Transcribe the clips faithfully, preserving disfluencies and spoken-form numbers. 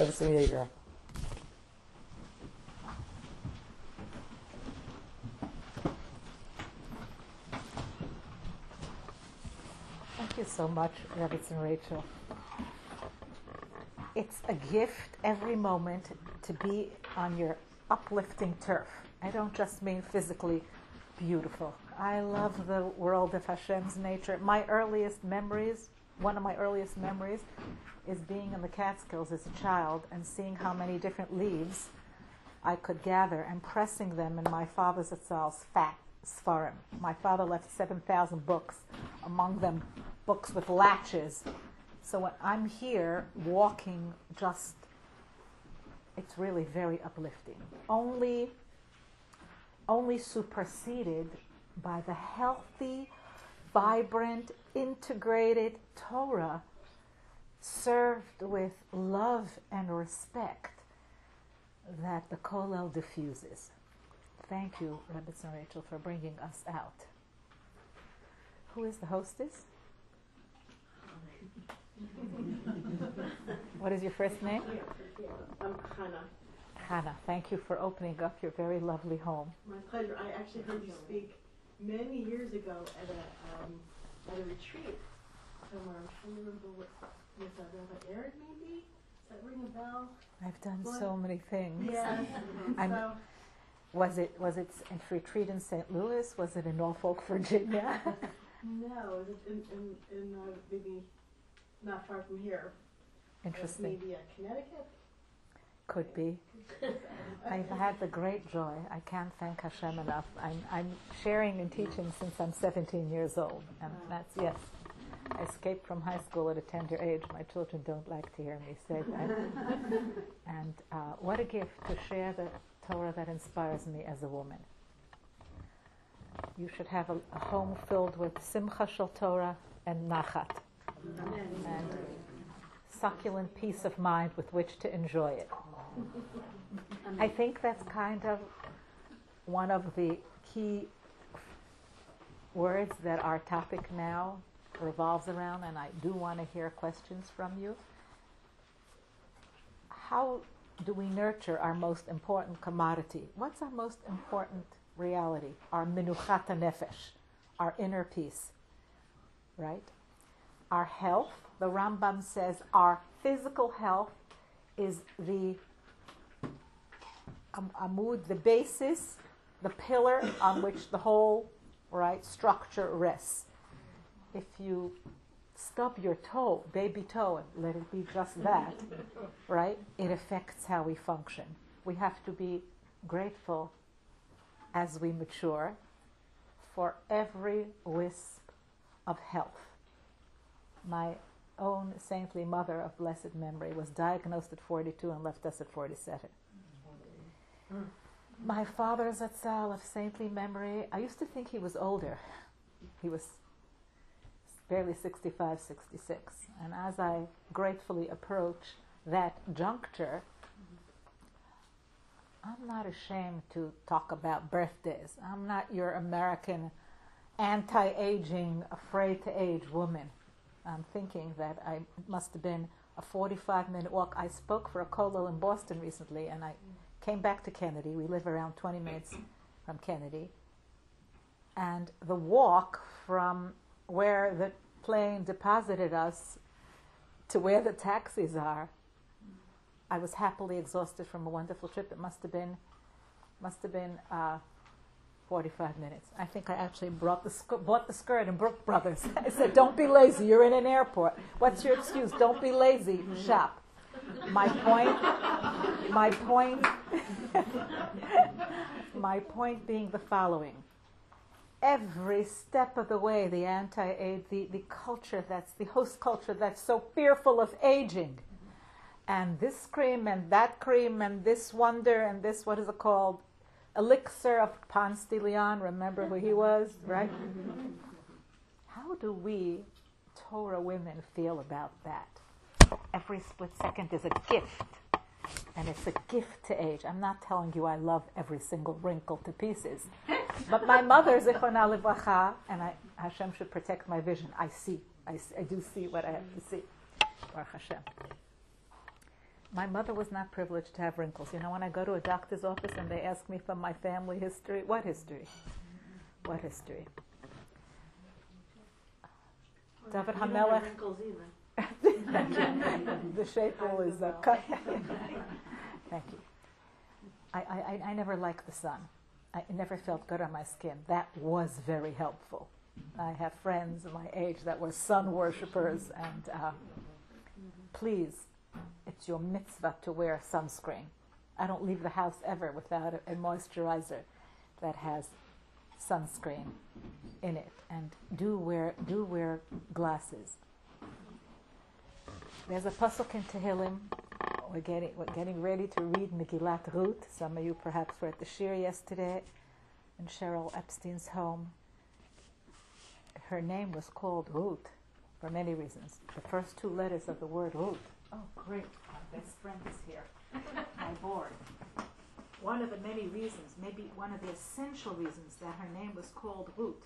Thank you so much, Rebitz and Rachel. It's a gift every moment to be on your uplifting turf. I don't just mean physically beautiful. I love the world of Hashem's nature. My earliest memories, one of my earliest memories, is being in the Catskills as a child and seeing how many different leaves I could gather and pressing them in my father's Zatzal's fat Sfarim. My father left seven thousand books, among them books with latches. So when I'm here walking, just, it's really very uplifting. Only, only superseded by the healthy, vibrant, integrated Torah served with love and respect that the Kollel diffuses. Thank you, Rebitz and Rachel, for bringing us out. Who is the hostess? What is your first name? I'm Hannah. Hannah, thank you for opening up your very lovely home. My pleasure. I actually heard you speak many years ago at a um, at a retreat somewhere. I'm trying to remember what was that, Rabbi Aaron maybe? Does that ring a bell? I've done What? so many things. Yes. I'm- so, Was it was it a retreat in Saint Louis? Was it in Norfolk, Virginia? no, it was in in, in uh, maybe not far from here. Interesting. Maybe uh, Connecticut. Could be. I've had the great joy. I can't thank Hashem enough. I'm I'm sharing and teaching since I'm seventeen years old, and that's yes. I escaped from high school at a tender age. My children don't like to hear me say that. And uh, what a gift to share the Torah that inspires me as a woman. You should have a, a home filled with simcha shel Torah and nachat, and succulent peace of mind with which to enjoy it. I think that's kind of one of the key words that our topic now revolves around, and I do want to hear questions from you. How do we nurture our most important commodity? What's our most important reality? Our menuchat nefesh, our inner peace, right? Our health. The Rambam says our physical health is the um, amud, the basis, the pillar on which the whole right structure rests. If you stub your toe, baby toe, and let it be just that, right? It affects how we function. We have to be grateful as we mature for every wisp of health. My own saintly mother of blessed memory was diagnosed at forty-two and left us at forty-seven. Mm. My father, Zatzal, of saintly memory, I used to think he was older. He was barely sixty-five, sixty-six. And as I gratefully approach that juncture, I'm not ashamed to talk about birthdays. I'm not your American anti-aging, afraid to age woman. I'm thinking that I it must have been a forty-five minute walk. I spoke for a kollel in Boston recently, and I came back to Kennedy. We live around twenty minutes from Kennedy. And the walk from where the plane deposited us to where the taxis are, I was happily exhausted from a wonderful trip. It must have been, must have been uh, forty-five minutes. I think I actually brought the sk- bought the skirt in Brook Brothers. I said, "Don't be lazy. You're in an airport. What's your excuse? Don't be lazy. Shop." My point, my point, my point being the following. Every step of the way, the anti-age, the, the culture that's, the host culture that's so fearful of aging, and this cream and that cream and this wonder and this, what is it called? Elixir of Ponce de Leon, remember who he was, right? How do we, Torah women, feel about that? Every split second is a gift, and it's a gift to age. I'm not telling you I love every single wrinkle to pieces, but my mother, Zichronah Livracha, and I, Hashem should protect my vision. I see, I, I do see what I have to see. Baruch Hashem. My mother was not privileged to have wrinkles. You know, when I go to a doctor's office and they ask me from my family history, what history? What history? Well, David you don't Hamelech. have wrinkles either. The shape rule is uh, cut. Thank you. I, I, I never liked the sun. I never felt good on my skin. That was very helpful. I have friends my age that were sun worshippers, and uh, please, it's your mitzvah to wear sunscreen. I don't leave the house ever without a, a moisturizer that has sunscreen in it, and do wear do wear glasses. There's a pasuk in Tehillim. We're getting we're getting ready to read Megillat Ruth. Some of you perhaps were at the shir yesterday in Cheryl Epstein's home. Her name was called Ruth for many reasons. The first two letters of the word Ruth. Oh, great! My best friend is here. My board. One of the many reasons, maybe one of the essential reasons that her name was called Ruth,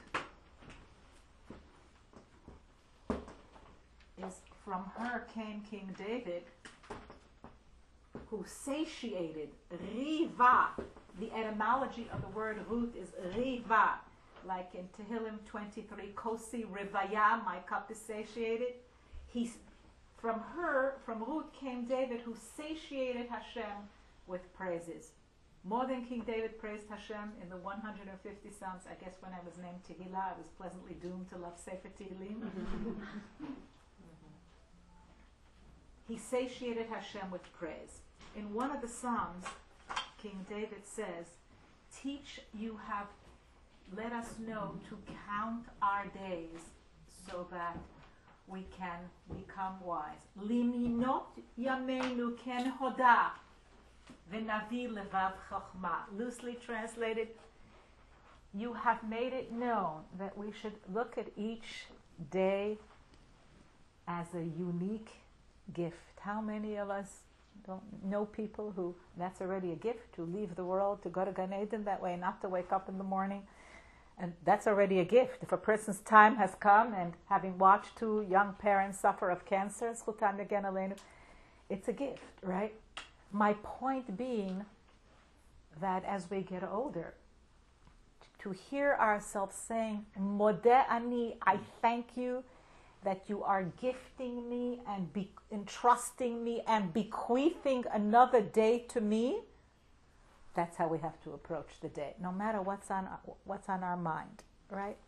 is from her came King David, who satiated, riva. The etymology of the word Ruth is riva, like in Tehillim twenty-three, kosi rivaya, my cup is satiated. He's, from her, from Ruth came David, who satiated Hashem with praises. More than King David praised Hashem in the one hundred fifty Psalms. I guess when I was named Tehillah, I was pleasantly doomed to love Sefer Tehillim. He satiated Hashem with praise. In one of the Psalms, King David says, teach you have, let us know to count our days so that we can become wise. Liminot yameinu ken hoda v'navi levav chachma. Loosely translated, you have made it known that we should look at each day as a unique gift. How many of us don't know people who that's already a gift, to leave the world, to go to Gan Eden that way, not to wake up in the morning? And that's already a gift. If a person's time has come, and having watched two young parents suffer of cancer, Zchutam Yagen Aleinu, it's a gift, right? My point being that as we get older, to hear ourselves saying, Modeh ani, I thank you that you are gifting me and be, entrusting me and bequeathing another day to me. That's how we have to approach the day, no matter what's on what's on our mind, right?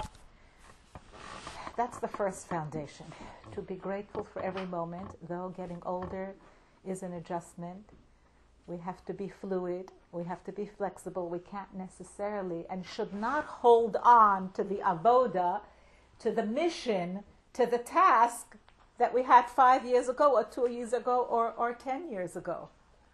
That's the first foundation. To be grateful for every moment, though getting older is an adjustment. We have to be fluid. We have to be flexible. We can't necessarily and should not hold on to the avoda, to the mission, to the task that we had five years ago or two years ago or, or ten years ago.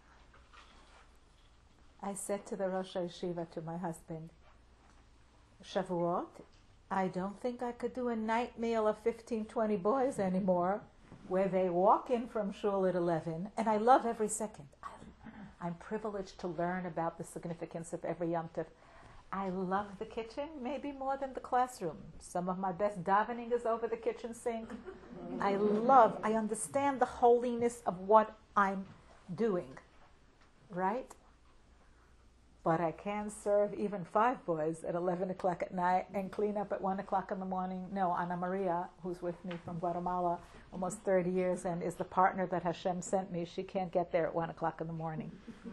I said to the Rosh Yeshiva, to my husband, Shavuot, I don't think I could do a night meal of fifteen, twenty boys anymore, where they walk in from shul at eleven, and I love every second. I'm privileged to learn about the significance of every Yom Tov. I love the kitchen, maybe more than the classroom. Some of my best davening is over the kitchen sink. I love, I understand the holiness of what I'm doing, right? But I can serve even five boys at eleven o'clock at night and clean up at one o'clock in the morning. No, Ana Maria, who's with me from Guatemala almost thirty years and is the partner that Hashem sent me, she can't get there at one o'clock in the morning.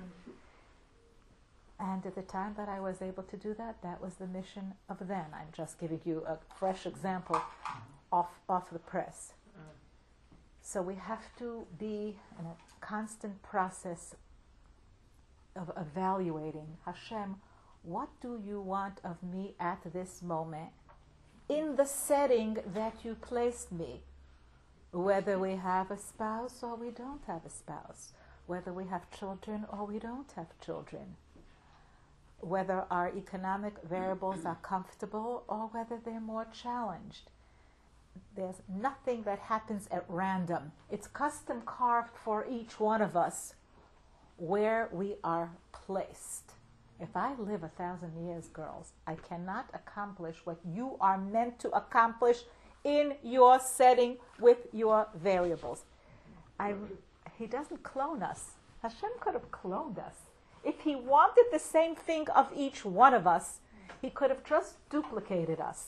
And at the time that I was able to do that, that was the mission of then. I'm just giving you a fresh example off, off the press. So we have to be in a constant process of evaluating, Hashem, what do you want of me at this moment in the setting that you placed me? Whether we have a spouse or we don't have a spouse, whether we have children or we don't have children, whether our economic variables are comfortable or whether they're more challenged. There's nothing that happens at random. It's custom carved for each one of us where we are placed. If I live a thousand years, girls, I cannot accomplish what you are meant to accomplish in your setting with your variables. I He doesn't clone us. Hashem could have cloned us. If He wanted the same thing of each one of us, He could have just duplicated us.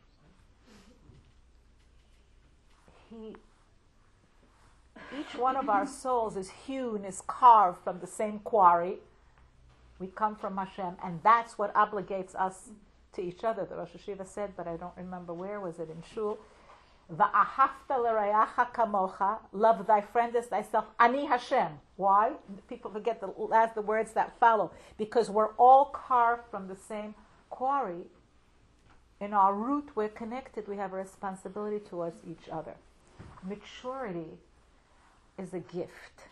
He, each one of our souls is hewn, is carved from the same quarry. We come from Hashem, and that's what obligates us to each other. The Rosh Hashiva said, but I don't remember where, was it in Shul? Va'ahavta l'reyacha kamocha, love thy friend as thyself. Ani Hashem. Why? People forget the last the words that follow. Because we're all carved from the same quarry. In our root, we're connected. We have a responsibility towards each other. Maturity is a gift.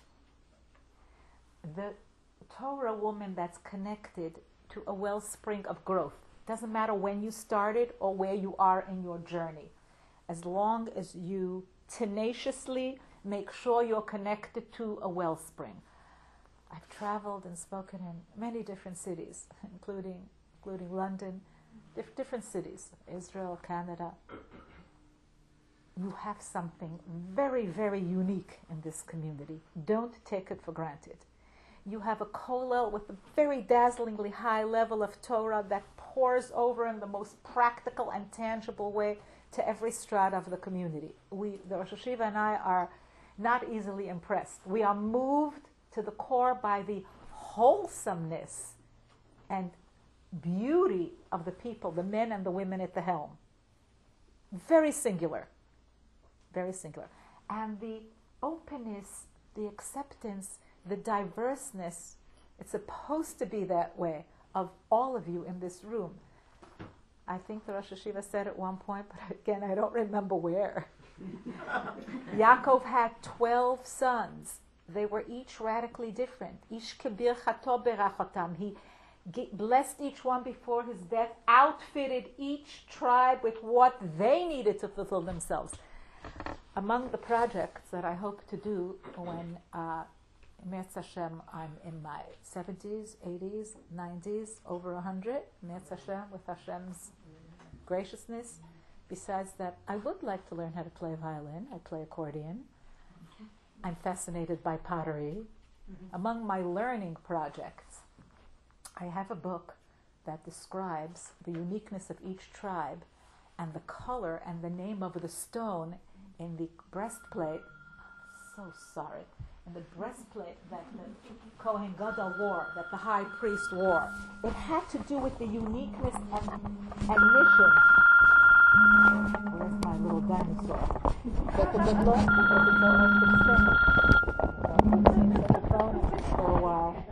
The Torah woman that's connected to a wellspring of growth. Doesn't matter when you started or where you are in your journey. As long as you tenaciously make sure you're connected to a wellspring. I've traveled and spoken in many different cities, including including London, diff- different cities, Israel, Canada. You have something very, very unique in this community. Don't take it for granted. You have a kollel with a very dazzlingly high level of Torah that pours over in the most practical and tangible way to every strata of the community. We, the Rosh Hashiva and I, are not easily impressed. We are moved to the core by the wholesomeness and beauty of the people, the men and the women at the helm. Very singular. Very singular. And the openness, the acceptance, the diverseness, it's supposed to be that way, of all of you in this room. I think the Rosh Hashiva said at one point, but again, I don't remember where. Yaakov had twelve sons. They were each radically different. Ish kebir chato berachotam. He blessed each one before his death, outfitted each tribe with what they needed to fulfill themselves. Among the projects that I hope to do when uh, Me'etz Hashem, I'm in my seventies, eighties, nineties, over one hundred, Me'etz Hashem, with Hashem's graciousness. Besides that, I would like to learn how to play violin. I play accordion. I'm fascinated by pottery. Mm-hmm. Among my learning projects, I have a book that describes the uniqueness of each tribe and the color and the name of the stone in the breastplate. So sorry. In the breastplate that the Kohen Gadol wore, that the high priest wore. It had to do with the uniqueness and, and mission. Where's my little dinosaur? But the Gadol, because the Gadol could sing. I've seen the phone for a while.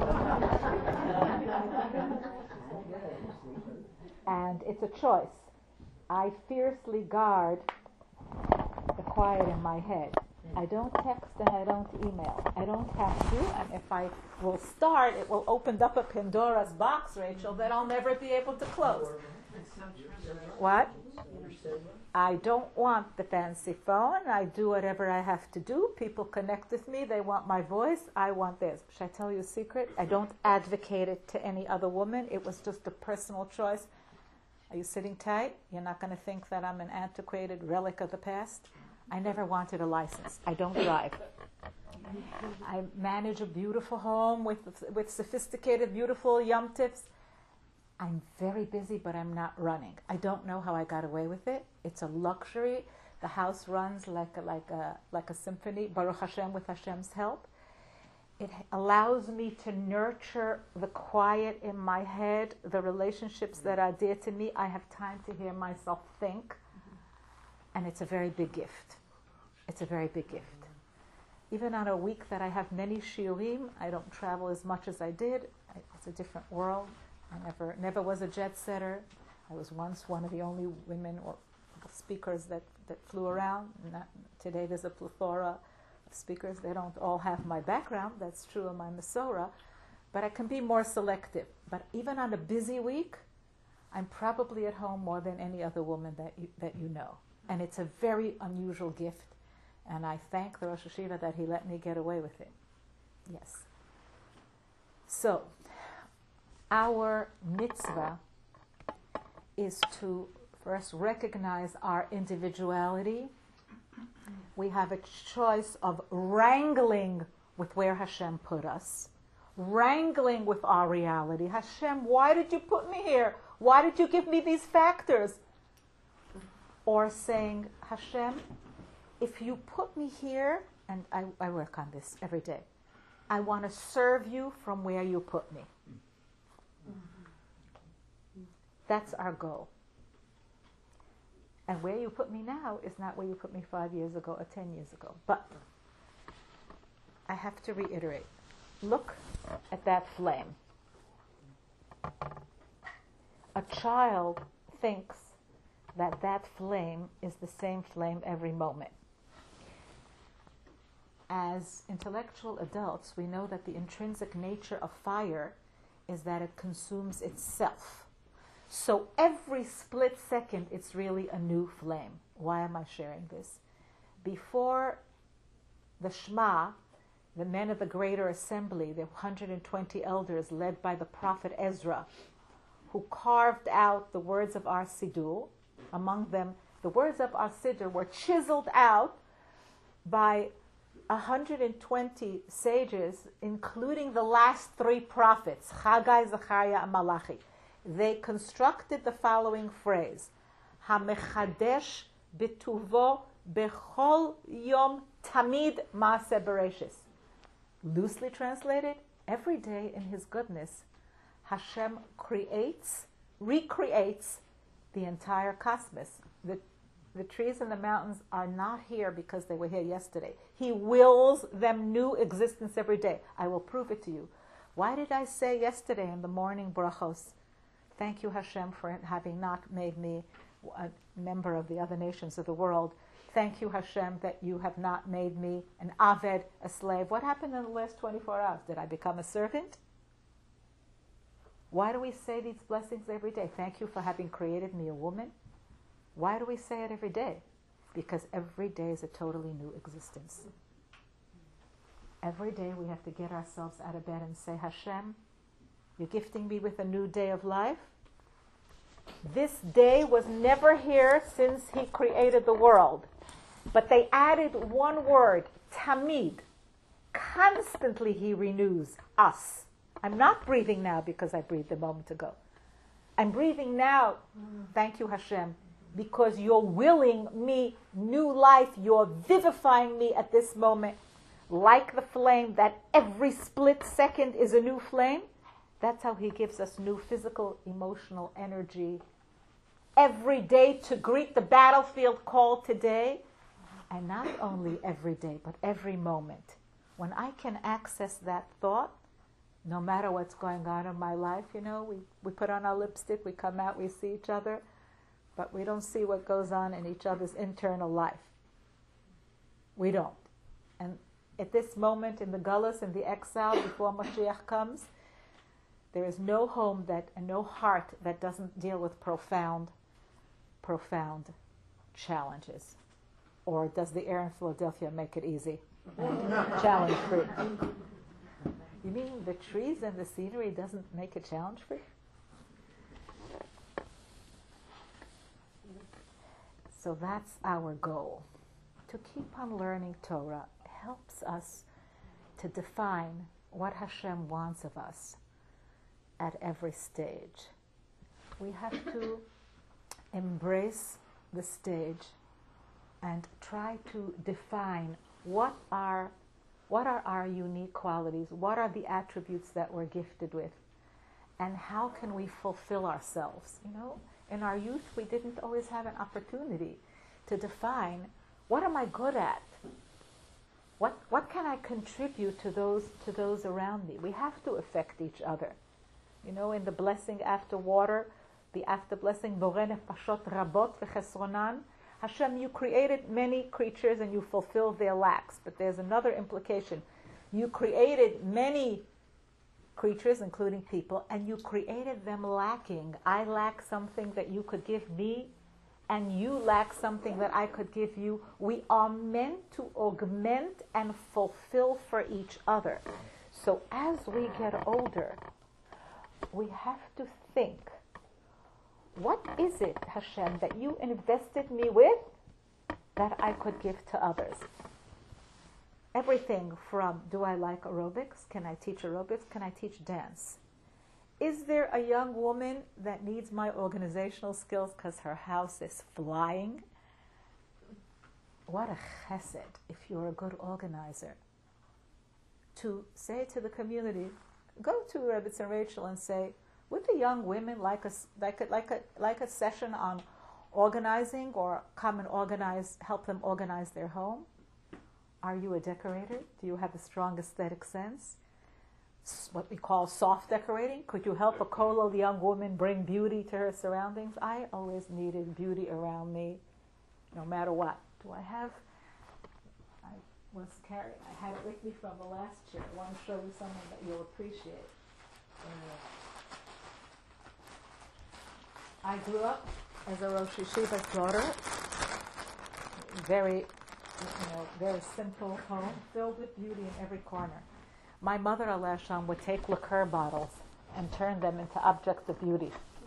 And it's a choice. I fiercely guard the quiet in my head. I don't text and I don't email. I don't have to, and if I will start, it will open up a Pandora's box, Rachel, that I'll never be able to close. What? I don't want the fancy phone. I do whatever I have to do. People connect with me. They want my voice. I want theirs. Should I tell you a secret? I don't advocate it to any other woman. It was just a personal choice. Are you sitting tight? You're not going to think that I'm an antiquated relic of the past? I never wanted a license. I don't drive. I manage a beautiful home with with sophisticated, beautiful yom tifs. I'm very busy, but I'm not running. I don't know how I got away with it. It's a luxury. The house runs like a, like a like a symphony, Baruch Hashem, with Hashem's help. It allows me to nurture the quiet in my head, the relationships that are dear to me. I have time to hear myself think. And it's a very big gift. It's a very big gift. Even on a week that I have many shiurim, I don't travel as much as I did. I, it's a different world. I never never was a jet setter. I was once one of the only women or speakers that, that flew around. Not, today there's a plethora of speakers. They don't all have my background. That's true of my Masorah. But I can be more selective. But even on a busy week, I'm probably at home more than any other woman that you, that you know. And it's a very unusual gift. And I thank the Rosh Hashiva that he let me get away with it. Yes. So, our mitzvah is to first recognize our individuality We have a choice of wrangling with where Hashem put us, wrangling with our reality. Hashem, why did you put me here? Why did you give me these factors? Or saying, Hashem, if you put me here, and I, I work on this every day, I want to serve you from where you put me. That's our goal. And where you put me now is not where you put me five years ago or ten years ago. But I have to reiterate. Look at that flame. A child thinks that that flame is the same flame every moment. As intellectual adults, we know that the intrinsic nature of fire is that it consumes itself. So every split second, it's really a new flame. Why am I sharing this? Before the Shema, the men of the Greater Assembly, the one hundred twenty elders led by the prophet Ezra, who carved out the words of our Siddur, among them, the words of our Siddur were chiseled out by one hundred twenty sages, including the last three prophets, Haggai, Zechariah, and Malachi. They constructed the following phrase: HaMechadesh b'tuvo bechol yom tamid maaseh bereshis. Loosely translated, every day in His goodness, Hashem creates, recreates the entire cosmos. The, the trees and the mountains are not here because they were here yesterday. He wills them new existence every day. I will prove it to you. Why did I say yesterday in the morning brachos, thank you Hashem for having not made me a member of the other nations of the world. Thank you Hashem that you have not made me an aved, a slave. What happened in the last twenty-four hours? Did I become a servant? Why do we say these blessings every day? Thank you for having created me a woman. Why do we say it every day? Because every day is a totally new existence. Every day we have to get ourselves out of bed and say, Hashem, you're gifting me with a new day of life. This day was never here since He created the world. But they added one word, tamid. Constantly He renews us. I'm not breathing now because I breathed a moment ago. I'm breathing now, thank you Hashem, because you're willing me new life. You're vivifying me at this moment. Like the flame, that every split second is a new flame. That's how He gives us new physical, emotional energy every day to greet the battlefield call today. And not only every day, but every moment. When I can access that thought, no matter what's going on in my life, you know, we, we put on our lipstick, we come out, we see each other, but we don't see what goes on in each other's internal life. We don't. And at this moment in the gullus, in the exile, before Mashiach comes, there is no home that and no heart that doesn't deal with profound, profound challenges. Or does the air in Philadelphia make it easy? Challenge free. You mean the trees and the scenery doesn't make it challenge free? So that's our goal. To keep on learning Torah helps us to define what Hashem wants of us at every stage. We have to embrace the stage and try to define what are what are our unique qualities, what are the attributes that we're gifted with, and how can we fulfill ourselves. You know, in our youth, we didn't always have an opportunity to define, what am I good at? What what can I contribute to those to those around me? We have to affect each other. You know, in the blessing after water, the after blessing, Borei nefashot rabot v'chesronan, Hashem, you created many creatures and you fulfilled their lacks. But there's another implication. You created many creatures, including people, and you created them lacking. I lack something that you could give me, and you lack something that I could give you. We are meant to augment and fulfill for each other. So as we get older, we have to think, what is it, Hashem, that you invested me with that I could give to others. Everything from, do I like aerobics? Can I teach aerobics? Can I teach dance? Is there a young woman that needs my organizational skills because her house is flying? What a chesed if you're a good organizer. To say to the community, go to Rebitz and Rachel and say, would the young women like a, like a, like a, like a session on organizing, or come and organize, help them organize their home? Are you a decorator? Do you have a strong aesthetic sense? What we call soft decorating. Could you help a kollel young woman bring beauty to her surroundings? I always needed beauty around me, no matter what. Do I have? I was carrying. I had it with me from the last year. I want to show you something that you'll appreciate. I grew up as a Rosh Yeshiva's daughter. Very, you know, very simple home, filled with beauty in every corner. My mother, Aleh Shalom, would take liqueur bottles and turn them into objects of beauty.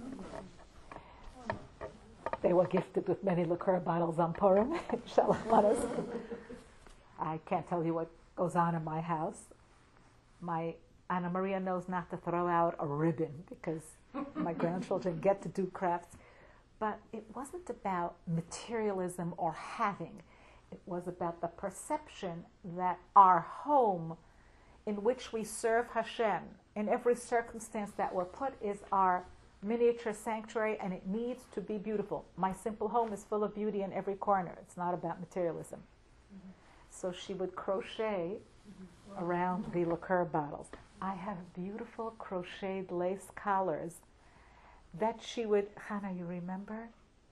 They were gifted with many liqueur bottles on Purim. I can't tell you what goes on in my house. My Anna Maria knows not to throw out a ribbon because my grandchildren get to do crafts. But it wasn't about materialism or having. It was about the perception that our home in which we serve Hashem, in every circumstance that we're put, is our miniature sanctuary, and it needs to be beautiful. My simple home is full of beauty in every corner. It's not about materialism. Mm-hmm. So she would crochet mm-hmm. around the liqueur bottles. I have beautiful crocheted lace collars that she would, Hannah, you remember?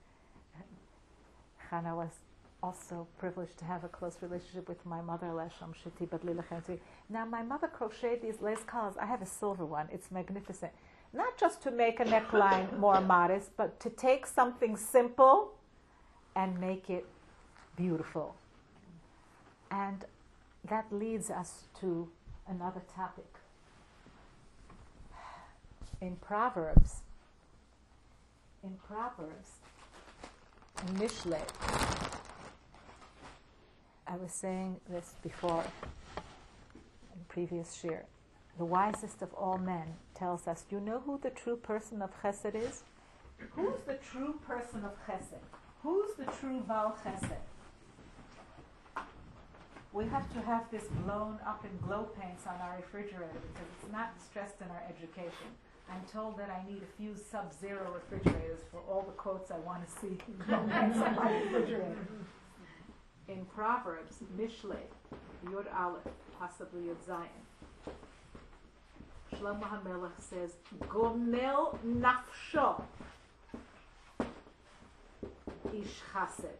Hannah was also privileged to have a close relationship with my mother, Leshem Shiti Badli Lachanti. Now, my mother crocheted these lace collars. I have a silver one. It's magnificent. Not just to make a neckline more modest, but to take something simple and make it beautiful. And that leads us to another topic. In Proverbs, in Proverbs, in Mishle, I was saying this before in the previous year. The wisest of all men tells us, you know who the true person of chesed is? Who's the true person of chesed? Who's the true Baal chesed? We have to have this blown up in glow paints on our refrigerator because it's not stressed in our education. I'm told that I need a few sub-zero refrigerators for all the quotes I want to see in glow paints on my refrigerator. In Proverbs, Mishle, Yod Aleph, possibly Yod Zayin, Shlomo HaMelech says, Gomel nafsho ish chased.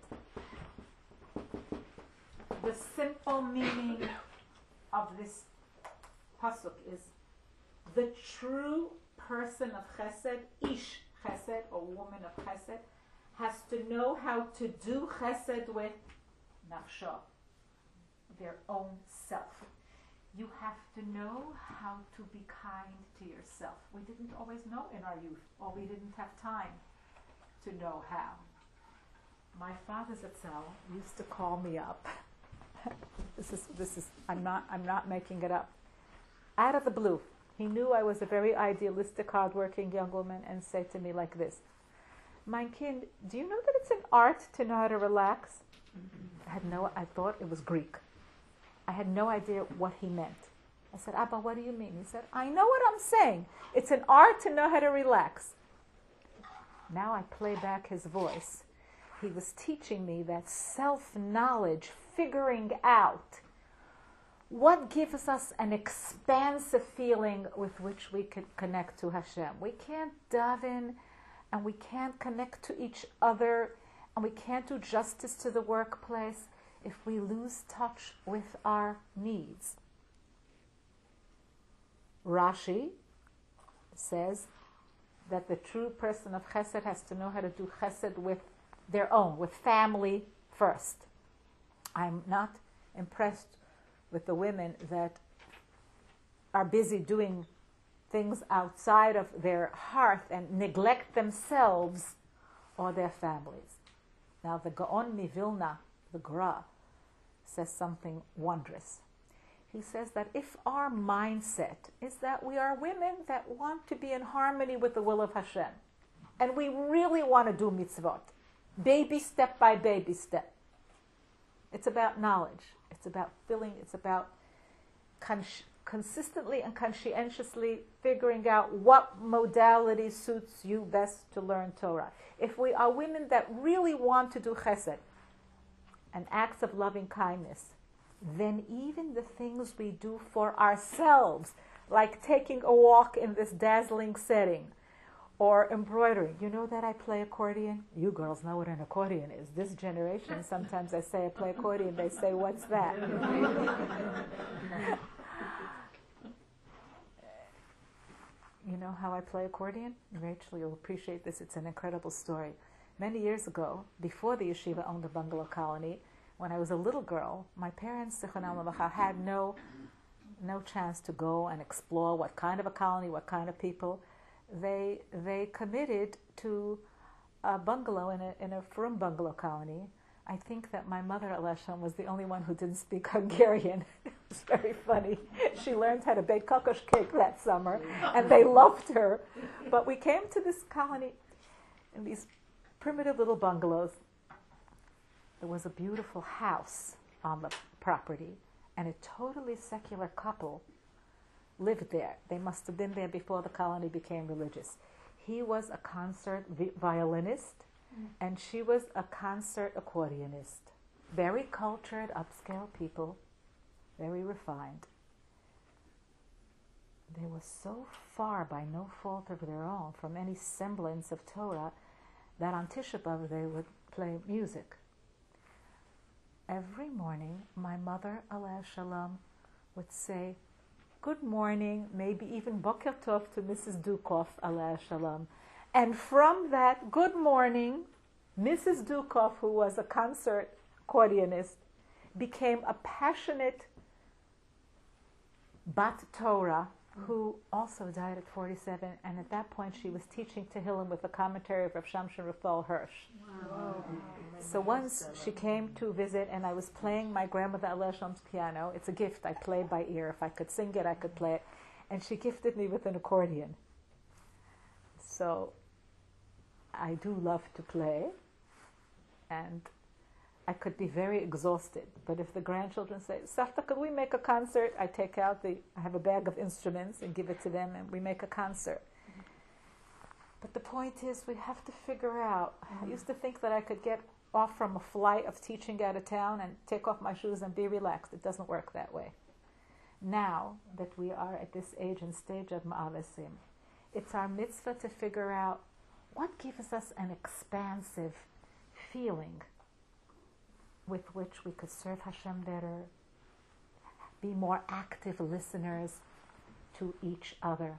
The simple meaning of this pasuk is the true person of chesed, ish chesed, or woman of chesed, has to know how to do chesed with nafsho, their own self. You have to know how to be kind to yourself. We didn't always know in our youth, or we didn't have time to know how. My father Zatzal used to call me up. This is this is I'm not I'm not making it up. Out of the blue, he knew I was a very idealistic, hardworking young woman, and said to me like this: "My kind, do you know that it's an art to know how to relax?" I had no. I thought it was Greek. I had no idea what he meant. I said, "Abba, what do you mean?" He said, "I know what I'm saying. It's an art to know how to relax." Now I play back his voice. He was teaching me that self-knowledge, figuring out what gives us an expansive feeling with which we can connect to Hashem. We can't dive in, and we can't connect to each other, and we can't do justice to the workplace if we lose touch with our needs. Rashi says that the true person of chesed has to know how to do chesed with their own, with family first. I'm not impressed with the women that are busy doing things outside of their hearth and neglect themselves or their families. Now the Gaon Mivilna, the Gra, says something wondrous. He says that if our mindset is that we are women that want to be in harmony with the will of Hashem, and we really want to do mitzvot, baby step by baby step. It's about knowledge. It's about filling. It's about con- consistently and conscientiously figuring out what modality suits you best to learn Torah. If we are women that really want to do chesed and acts of loving kindness, then even the things we do for ourselves, like taking a walk in this dazzling setting, or embroidering. You know that I play accordion? You girls know what an accordion is. This generation, sometimes I say I play accordion, they say, what's that? You know how I play accordion? Rachel, you'll appreciate this. It's an incredible story. Many years ago, before the yeshiva owned the bungalow colony, when I was a little girl, my parents, Zichronam Levracha, had no, no chance to go and explore what kind of a colony, what kind of people. They they committed to a bungalow in a in a frum bungalow colony. I think that my mother, Aleshem, was the only one who didn't speak Hungarian. It was very funny. She learned how to bake kokosh cake that summer, and they loved her. But we came to this colony in these primitive little bungalows. There was a beautiful house on the property, and a totally secular couple lived there. They must have been there before the colony became religious. He was a concert vi- violinist, mm. and she was a concert accordionist. Very cultured, upscale people, very refined. They were so far, by no fault of their own, from any semblance of Torah, that on Tisha B'Av they would play music. Every morning, my mother, Aleh Shalom, would say, good morning, maybe even Boker Tov to Missus Dukov, Aleh Shalom. And from that good morning, Missus Dukov, who was a concert accordionist, became a passionate Bat Torah, who also died at forty-seven, and at that point she was teaching Tehillim with the commentary of Rav Shamshon Raphael Hirsch. Wow. So once she came to visit, and I was playing my grandmother Aleh Shalom's piano. It's a gift, I play by ear. If I could sing it, I could play it. And she gifted me with an accordion. So I do love to play, and I could be very exhausted. But if the grandchildren say, Safta, could we make a concert? I take out the, I have a bag of instruments and give it to them, and we make a concert. Mm-hmm. But the point is, we have to figure out, mm-hmm. I used to think that I could get off from a flight of teaching out of town and take off my shoes and be relaxed. It doesn't work that way. Now that we are at this age and stage of Ma'avesim, it's our mitzvah to figure out what gives us an expansive feeling with which we could serve Hashem better, be more active listeners to each other.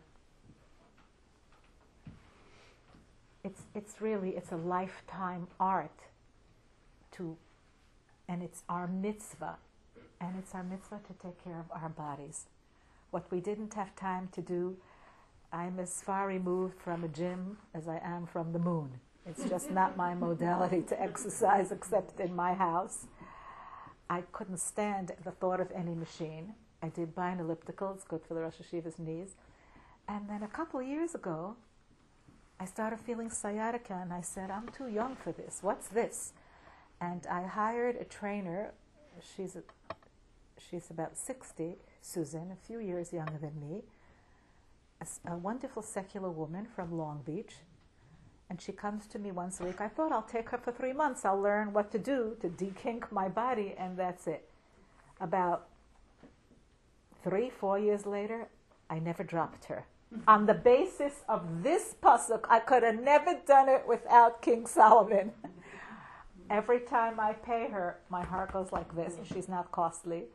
It's it's really, it's a lifetime art to, and it's our mitzvah, and it's our mitzvah to take care of our bodies. What we didn't have time to do, I'm as far removed from a gym as I am from the moon. It's just not my modality to exercise except in my house. I couldn't stand the thought of any machine. I did buy an elliptical. It's good for the Rosh Hashiva's knees. And then a couple of years ago, I started feeling sciatica, and I said, I'm too young for this. What's this? And I hired a trainer. She's a, she's about sixty, Susan, a few years younger than me, a, a wonderful secular woman from Long Beach. And she comes to me once a week. I thought I'll take her for three months. I'll learn what to do to dekink my body, and that's it. About three, four years later, I never dropped her. On the basis of this pasuk, I could have never done it without King Solomon. Every time I pay her, my heart goes like this. She's not costly.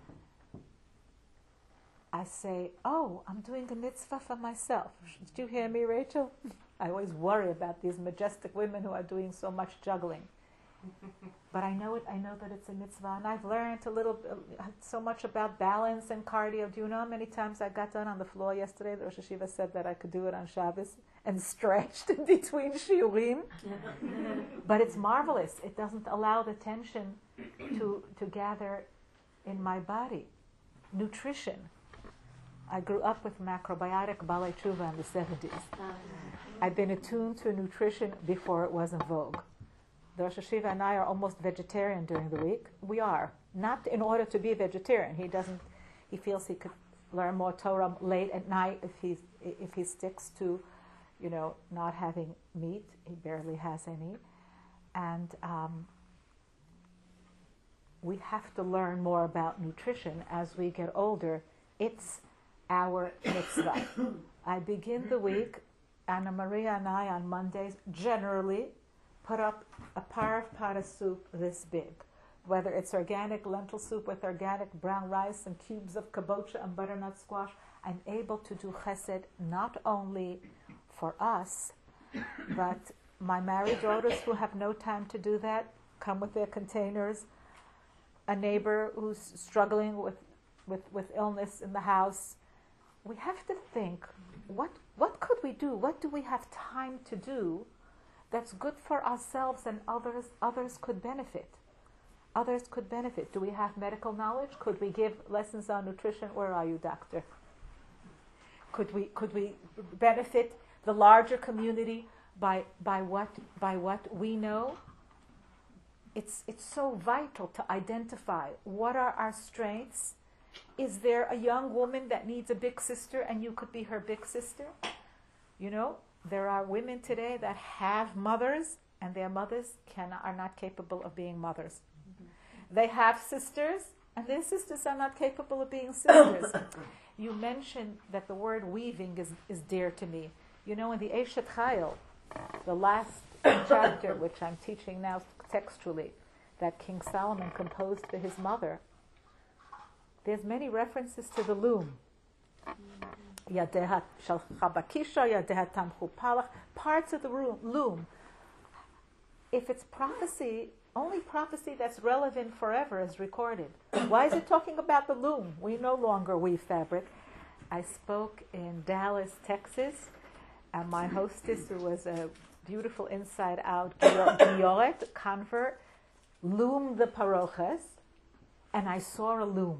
I say, oh, I'm doing a mitzvah for myself. Did you hear me, Rachel? I always worry about these majestic women who are doing so much juggling. But I know it. I know that it's a mitzvah, and I've learned a little, uh, so much about balance and cardio. Do you know how many times I got done on the floor yesterday? The Rosh Hashiva said that I could do it on Shabbos and stretched in between shiurim. But it's marvelous. It doesn't allow the tension to, to gather in my body. Nutrition. I grew up with macrobiotic Balei Tshuva in the seventies. I've been attuned to nutrition before it was in vogue. The Rosh Hashiva and I are almost vegetarian during the week. We are. Not in order to be vegetarian. He doesn't, he feels he could learn more Torah late at night if he's, if he sticks to, you know, not having meat. He barely has any. And um, we have to learn more about nutrition as we get older. It's our mitzvah. I begin the week, Anna Maria and I on Mondays generally put up a par of pot of soup this big. Whether it's organic lentil soup with organic brown rice and cubes of kabocha and butternut squash, I'm able to do chesed not only for us, but my married daughters who have no time to do that come with their containers. A neighbor who's struggling with, with, with illness in the house. We have to think, what what could we do? What do we have time to do that's good for ourselves and others others could benefit? Others could benefit. Do we have medical knowledge? Could we give lessons on nutrition? Where are you, doctor? Could we could we benefit the larger community by by what by what we know? It's it's so vital to identify what are our strengths. Is there a young woman that needs a big sister and you could be her big sister? You know, there are women today that have mothers and their mothers can are not capable of being mothers. Mm-hmm. They have sisters and their sisters are not capable of being sisters. You mentioned that the word weaving is, is dear to me. You know, in the Eshet Chayil, the last chapter, which I'm teaching now textually, that King Solomon composed for his mother, there's many references to the loom. Yadeha shalchabakisha, yadeha tamchu palach, parts of the loom. If it's prophecy, only prophecy that's relevant forever is recorded. Why is it talking about the loom? We no longer weave fabric. I spoke in Dallas, Texas, and my hostess, who was a beautiful inside-out Gioret convert, loomed the parochas, and I saw a loom.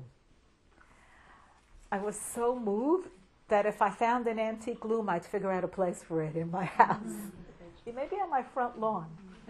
I was so moved that if I found an antique loom, I'd figure out a place for it in my house. Maybe on my front lawn.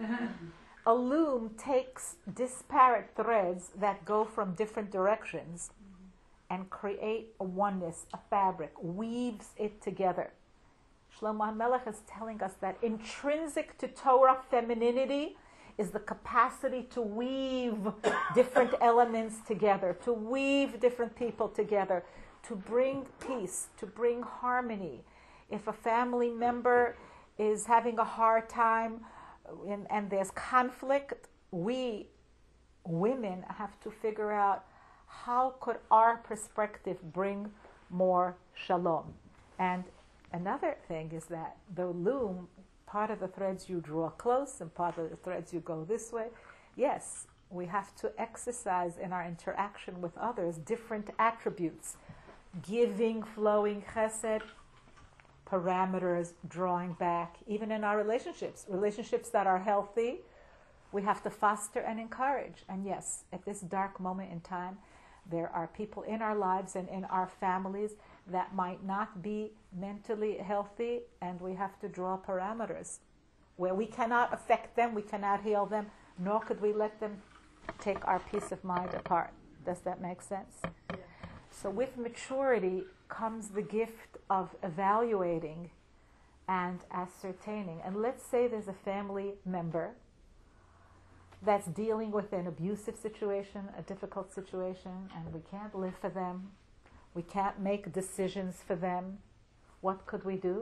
A loom takes disparate threads that go from different directions and create a oneness, a fabric, weaves it together. Shlomo HaMelech is telling us that intrinsic to Torah femininity is the capacity to weave different elements together, to weave different people together, to bring peace, to bring harmony. If a family member is having a hard time and, and there's conflict, we women have to figure out how could our perspective bring more shalom. And another thing is that the loom, part of the threads you draw close and part of the threads you go this way. Yes, we have to exercise in our interaction with others different attributes. Giving, flowing, chesed, parameters, drawing back, even in our relationships. Relationships that are healthy, we have to foster and encourage. And yes, at this dark moment in time, there are people in our lives and in our families that might not be mentally healthy, and we have to draw parameters where we cannot affect them, we cannot heal them, nor could we let them take our peace of mind apart. Does that make sense? Yeah. So with maturity comes the gift of evaluating and ascertaining. And let's say there's a family member that's dealing with an abusive situation, a difficult situation, and we can't live for them. We can't make decisions for them. What could we do?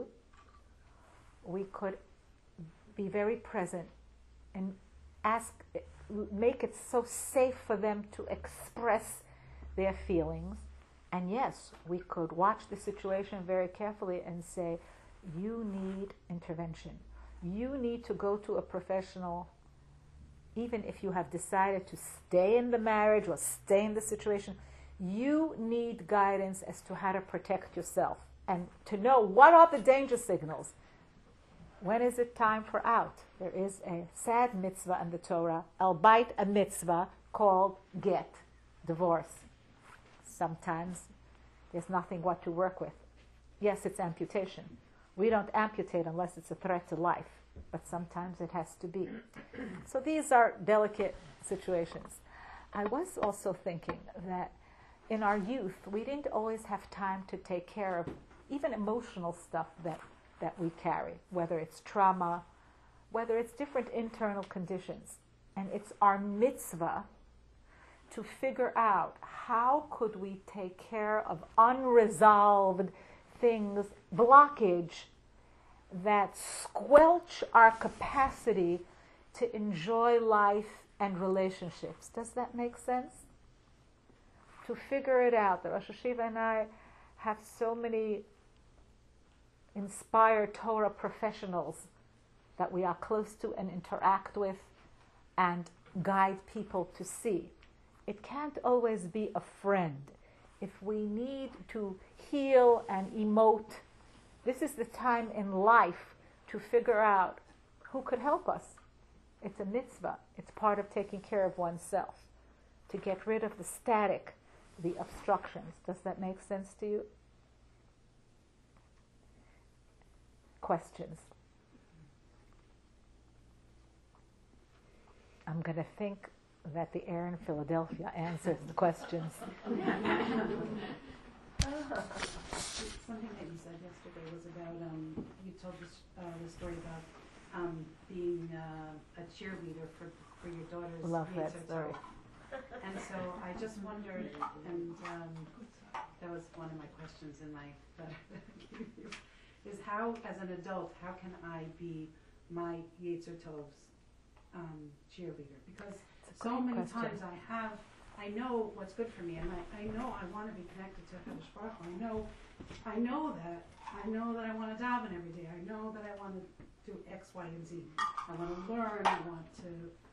We could be very present and ask, make it so safe for them to express their feelings. And yes, we could watch the situation very carefully and say, you need intervention. You need to go to a professional, even if you have decided to stay in the marriage or stay in the situation. You need guidance as to how to protect yourself and to know what are the danger signals. When is it time for out? There is a sad mitzvah in the Torah, al bait a mitzvah, called get, divorce. Sometimes there's nothing what to work with. Yes, it's amputation. We don't amputate unless it's a threat to life, but sometimes it has to be. So these are delicate situations. I was also thinking that in our youth, we didn't always have time to take care of even emotional stuff that, that we carry, whether it's trauma, whether it's different internal conditions. And it's our mitzvah to figure out how could we take care of unresolved things, blockage, that squelch our capacity to enjoy life and relationships. Does that make sense? To figure it out. The Rosh Hashiva and I have so many inspired Torah professionals that we are close to and interact with and guide people to see. It can't always be a friend. If we need to heal and emote, this is the time in life to figure out who could help us. It's a mitzvah. It's part of taking care of oneself, to get rid of the static, the obstructions. Does that make sense to you? Questions? I'm going to think that the air in Philadelphia answers the questions. Something that you said yesterday was about, um, you told us uh, the story about um, being uh, a cheerleader for, for your daughter's Love that Yitzhak story. Tov. And so I just wondered, and um, that was one of my questions in my letter that I gave you, is how, as an adult, how can I be my Yitzhak Tov's um, cheerleader? Because so many question. times I have, I know what's good for me, and I, I know I want to be connected to Hakadosh Baruch Hu. I know, I know that. I know that I want to daven every day. I know that I want to do X, Y, and Z. I want to learn. I want to.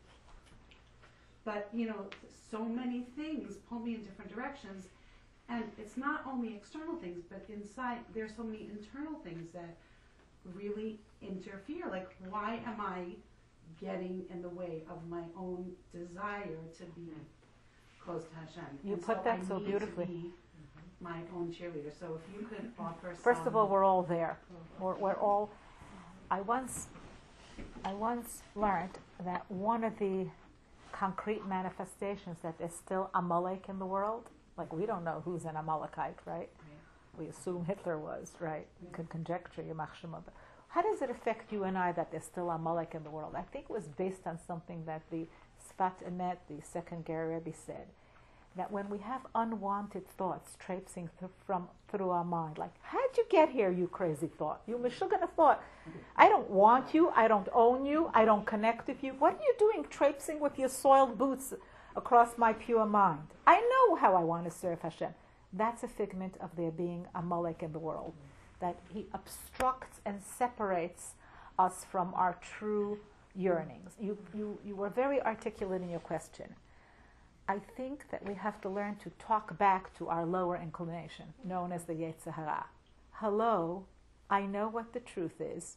But you know, so many things pull me in different directions, and it's not only external things, but inside there's so many internal things that really interfere. Like, why am I getting in the way of my own desire to be close to Hashem? You And put so that I so need beautifully. To be my own cheerleader. So if you could offer First some, of all, we're all there. We're, we're all. I once, I once learned that one of the concrete manifestations that there's still Amalek in the world. Like, we don't know who's an Amalekite, right? Right. We assume Hitler was, right? We can conjecture Yamach Shema. But how does it affect you and I that there's still Amalek in the world? I think it was based on something that the Sfat Emet, the second Ger Rebbe, said. That when we have unwanted thoughts traipsing th- from through our mind, like, how'd you get here, you crazy thought? You Meshuggah thought, I don't want you, I don't own you, I don't connect with you. What are you doing traipsing with your soiled boots across my pure mind? I know how I want to serve Hashem. That's a figment of there being Amalek in the world. That he obstructs and separates us from our true yearnings. You, you, you were very articulate in your question. I think that we have to learn to talk back to our lower inclination, known as the Yetzer Hara. Hello, I know what the truth is.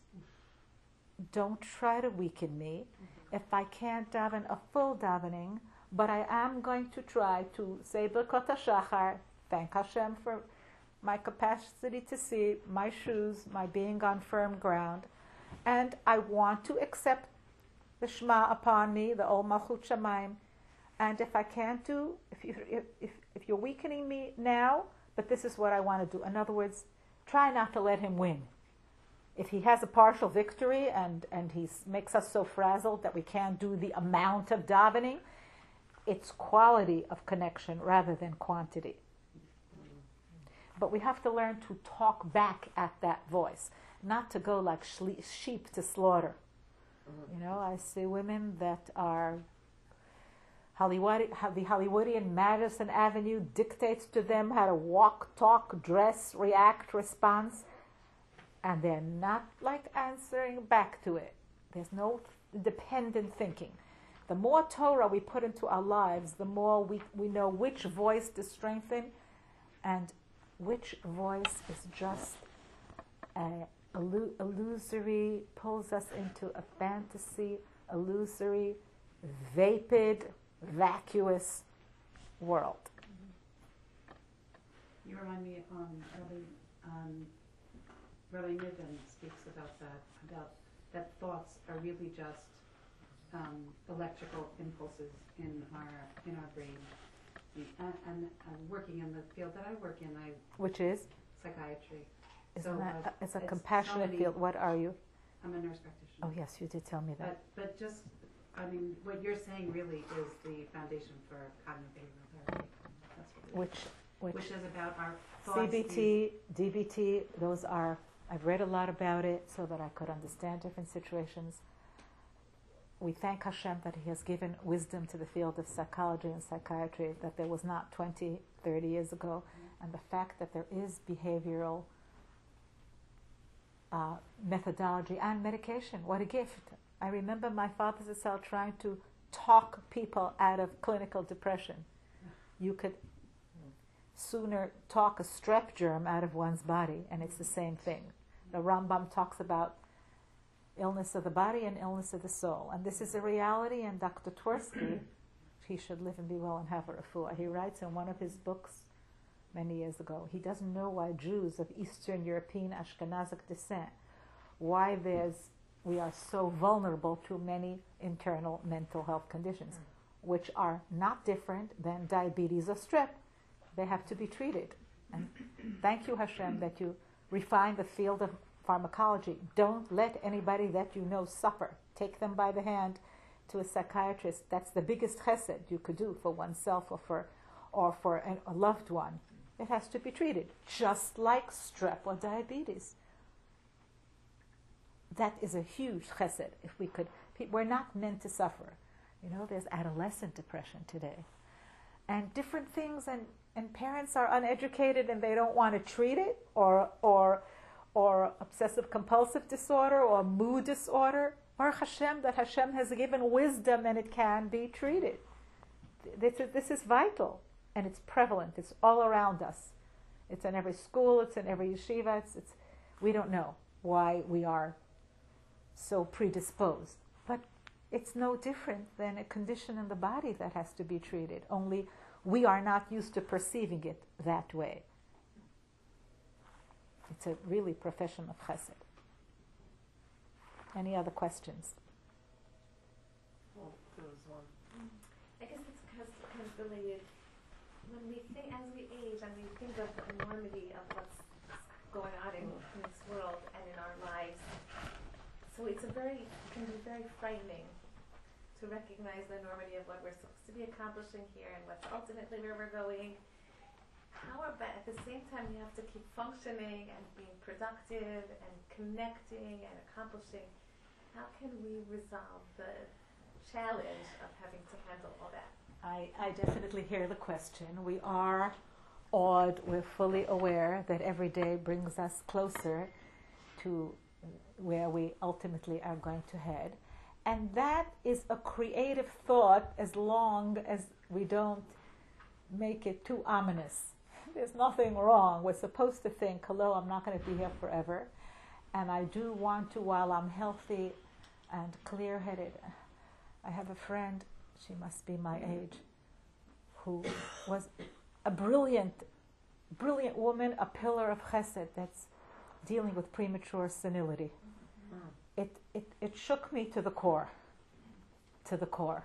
Don't try to weaken me. If I can't daven a full davening, but I am going to try to say Birkot HaShachar, thank Hashem for my capacity to see, my shoes, my being on firm ground, and I want to accept the Shema upon me, the Ol Malchut Shamayim. And if I can't do, if, you, if, if, if you're weakening me now, but this is what I want to do. In other words, try not to let him win. If he has a partial victory and, and he makes us so frazzled that we can't do the amount of davening, it's quality of connection rather than quantity. But we have to learn to talk back at that voice, not to go like sheep to slaughter. You know, I see women that are Hollywood, the Hollywoodian Madison Avenue dictates to them how to walk, talk, dress, react, response, and they're not like answering back to it. There's no independent thinking. The more Torah we put into our lives, the more we, we know which voice to strengthen and which voice is just a, illu- illusory, pulls us into a fantasy, illusory, vapid, vacuous world. You remind me, um, Rabbi, um, Rabbi Niven speaks about that, about that thoughts are really just um, electrical impulses in our in our brain. And, and uh, working in the field that I work in, I Which is? psychiatry. Isn't so, that, uh, it's a it's compassionate so many- field. What are you? I'm a nurse practitioner. Oh, yes, you did tell me that. But but just, I mean, what you're saying really is the foundation for cognitive behavioral therapy. That's what it is. Which, which, Which is about our thoughts. C B T, D B T, those are, I've read a lot about it so that I could understand different situations. We thank Hashem that He has given wisdom to the field of psychology and psychiatry that there was not twenty, thirty years ago. Mm-hmm. And the fact that there is behavioral uh, methodology and medication. What a gift. I remember my father's cell trying to talk people out of clinical depression. You could sooner talk a strep germ out of one's body, and it's the same thing. The Rambam talks about illness of the body and illness of the soul. And this is a reality, and Doctor Twersky, he should live and be well and have a refuah. He writes in one of his books many years ago, he doesn't know why Jews of Eastern European Ashkenazic descent, why there's we are so vulnerable to many internal mental health conditions, which are not different than diabetes or strep. They have to be treated. And thank you, Hashem, that you refine the field of pharmacology. Don't let anybody that you know suffer. Take them by the hand to a psychiatrist. That's the biggest chesed you could do for oneself or for, or for a loved one. It has to be treated, just like strep or diabetes. That is a huge chesed. If we could, we're not meant to suffer. You know, there's adolescent depression today, and different things, and, and parents are uneducated and they don't want to treat it, or or or obsessive compulsive disorder or mood disorder. Baruch Hashem that Hashem has given wisdom and it can be treated. This is, this is vital, and it's prevalent. It's all around us. It's in every school. It's in every yeshiva. It's, it's we don't know why we are so predisposed, but it's no different than a condition in the body that has to be treated, only we are not used to perceiving it that way. It's a really profession of chesed. Any other questions? Well, there was one. I guess it's because kind of related. When we think, as we age, and we think of the enormity of what's going on in, in this world and in our lives, so it's a very, it can be very frightening to recognize the enormity of what we're supposed to be accomplishing here and what's ultimately where we're going. However, at the same time, we have to keep functioning and being productive and connecting and accomplishing. How can we resolve the challenge of having to handle all that? I, I definitely hear the question. We are awed, we're fully aware that every day brings us closer to where we ultimately are going to head. And that is a creative thought as long as we don't make it too ominous. There's nothing wrong. We're supposed to think, hello, I'm not going to be here forever. And I do want to, while I'm healthy and clear-headed. I have a friend, she must be my age, who was a brilliant, brilliant woman, a pillar of chesed that's dealing with premature senility. It, it, it shook me to the core, to the core.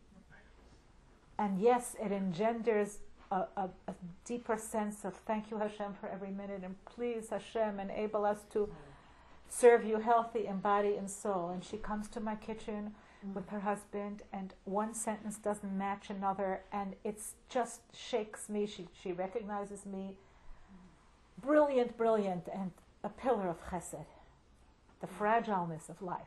And yes, it engenders a, a, a deeper sense of thank you, Hashem, for every minute, and please, Hashem, enable us to serve you healthy in body and soul. And she comes to my kitchen with her husband, and one sentence doesn't match another, and it just shakes me. She, she recognizes me. Brilliant, brilliant, and a pillar of chesed. The fragileness of life.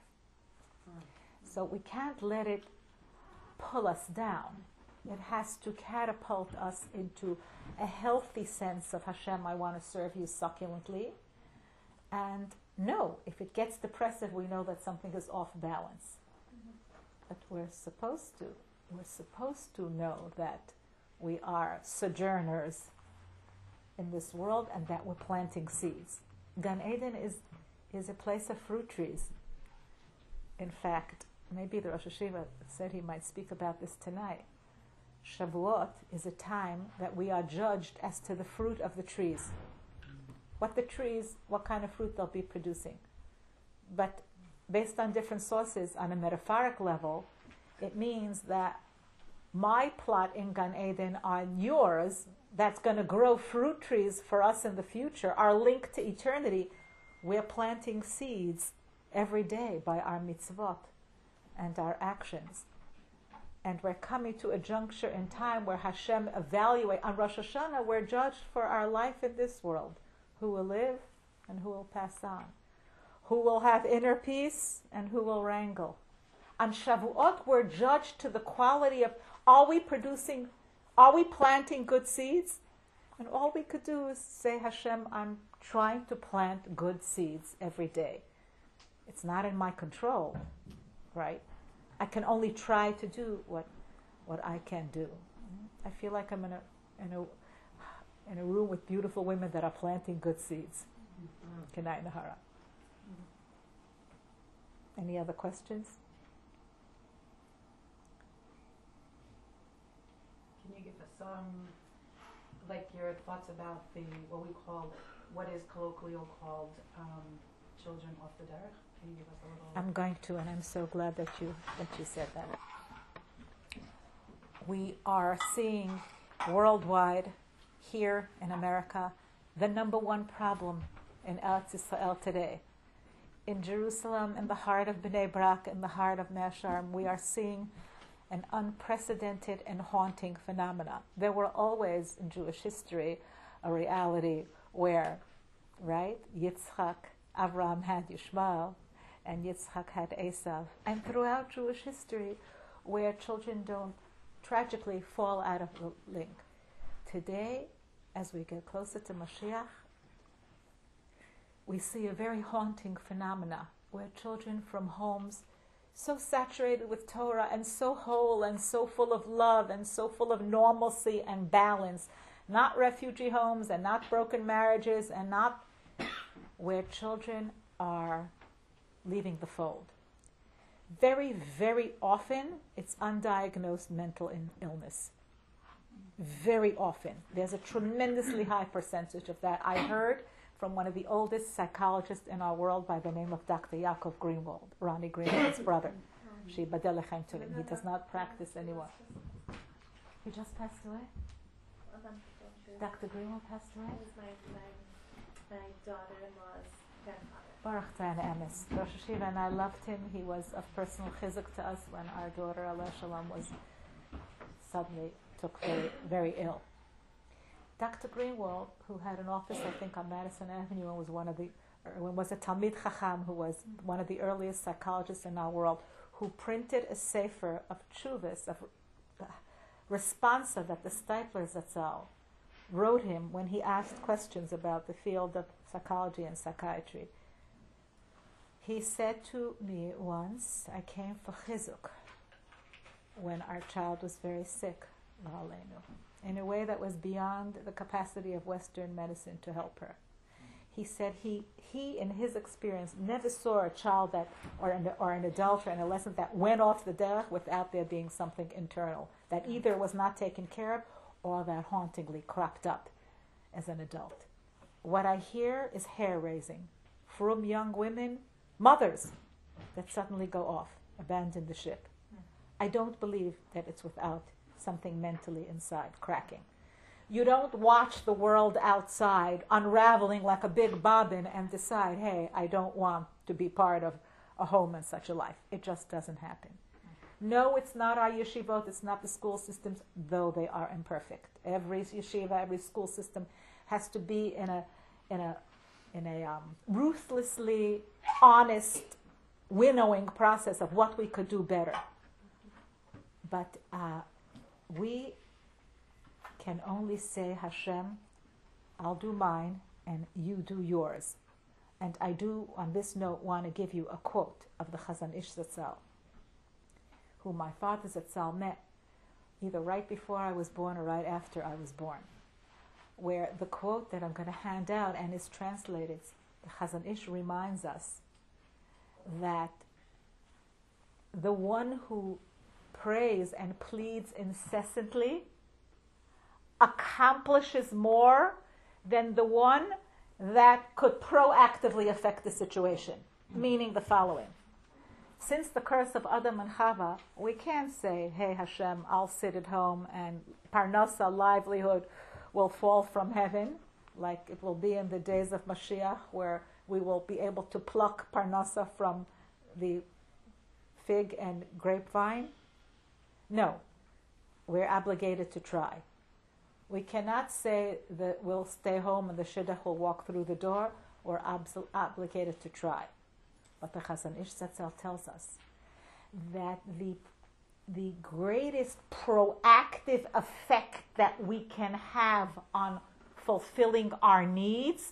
So we can't let it pull us down. It has to catapult us into a healthy sense of Hashem, I want to serve you succulently. And no, if it gets depressive, we know that something is off balance. Mm-hmm. But we're supposed to, we're supposed to know that we are sojourners in this world and that we're planting seeds. Gan Eden is is a place of fruit trees. In fact, maybe the Rosh Hashiva said he might speak about this tonight. Shavuot is a time that we are judged as to the fruit of the trees. What the trees, what kind of fruit they'll be producing. But based on different sources, on a metaphoric level, it means that my plot in Gan Eden on yours, that's going to grow fruit trees for us in the future, are linked to eternity. We're planting seeds every day by our mitzvot and our actions. And we're coming to a juncture in time where Hashem evaluate. On Rosh Hashanah, we're judged for our life in this world. Who will live and who will pass on. Who will have inner peace and who will wrangle. On Shavuot, we're judged to the quality of, are we producing, are we planting good seeds? And all we could do is say, Hashem, I'm trying to plant good seeds every day. It's not in my control, right? I can only try to do what what I can do. I feel like I'm in a in a in a room with beautiful women that are planting good seeds. Kenai Nahara. Any other questions? Can you give us some, like your thoughts about the what we call, what is colloquially called um, children off the derech? Can you give us a little? I'm going to, and I'm so glad that you that you said that. We are seeing worldwide, here in America, the number one problem in Eretz Yisrael today. In Jerusalem, in the heart of Bnei Brak, in the heart of Mea Shearim, we are seeing an unprecedented and haunting phenomena. There were always in Jewish history a reality where, right, Yitzchak, Avraham had Yishmael, and Yitzchak had Esav. And throughout Jewish history, where children don't tragically fall out of the link. Today, as we get closer to Mashiach, we see a very haunting phenomena where children from homes so saturated with Torah and so whole and so full of love and so full of normalcy and balance, not refugee homes and not broken marriages and not where children are leaving the fold. Very, very often, it's undiagnosed mental in- illness. Very often. There's a tremendously high percentage of that. I heard from one of the oldest psychologists in our world by the name of Doctor Yaakov Greenwald, Ronnie Greenwald's brother. Sheyibadel Lechem to him. He does not practice anymore. He just passed away? Doctor Greenwald passed away? It was my, my, my daughter-in-law's grandfather. Baruch Tayan Emes. Rosh Hashiva, and I loved him. He was of personal chizuk to us when our daughter, Aleh Shalom, was suddenly took very, very ill. Doctor Greenwald, who had an office, I think, on Madison Avenue, and was one of the, or was a Talmid Chacham, who was one of the earliest psychologists in our world, who printed a sefer of tshuvas, of uh, responsa that the Steipler Zatzal wrote him when he asked questions about the field of psychology and psychiatry. He said to me once, I came for chizuk when our child was very sick, in a way that was beyond the capacity of Western medicine to help her. He said he, he in his experience, never saw a child that, or an, or an adult or an adolescent that went off the derech without there being something internal, that either was not taken care of or that hauntingly cropped up as an adult. What I hear is hair-raising from young women, mothers, that suddenly go off, abandon the ship. I don't believe that it's without something mentally inside cracking. You don't watch the world outside unraveling like a big bobbin and decide, hey, I don't want to be part of a home and such a life. It just doesn't happen. No, it's not our yeshivot, it's not the school systems, though they are imperfect. Every yeshiva, every school system has to be in a in a in a um, ruthlessly honest winnowing process of what we could do better. But uh, we can only say, Hashem, I'll do mine and you do yours. And I do, on this note, want to give you a quote of the Chazon Ish Zatzal, who my father Zatzal met either right before I was born or right after I was born, where the quote that I'm going to hand out and is translated, the Chazon Ish reminds us that the one who prays and pleads incessantly accomplishes more than the one that could proactively affect the situation. Meaning the following. Since the curse of Adam and Chava, we can't say, hey Hashem, I'll sit at home and parnasa, livelihood, will fall from heaven, like it will be in the days of Mashiach, where we will be able to pluck parnasa from the fig and grapevine. No, we're obligated to try. We cannot say that we'll stay home and the shidduch will walk through the door. We're ob- obligated to try. But the Chazon Ish Zatzal tells us that the the greatest proactive effect that we can have on fulfilling our needs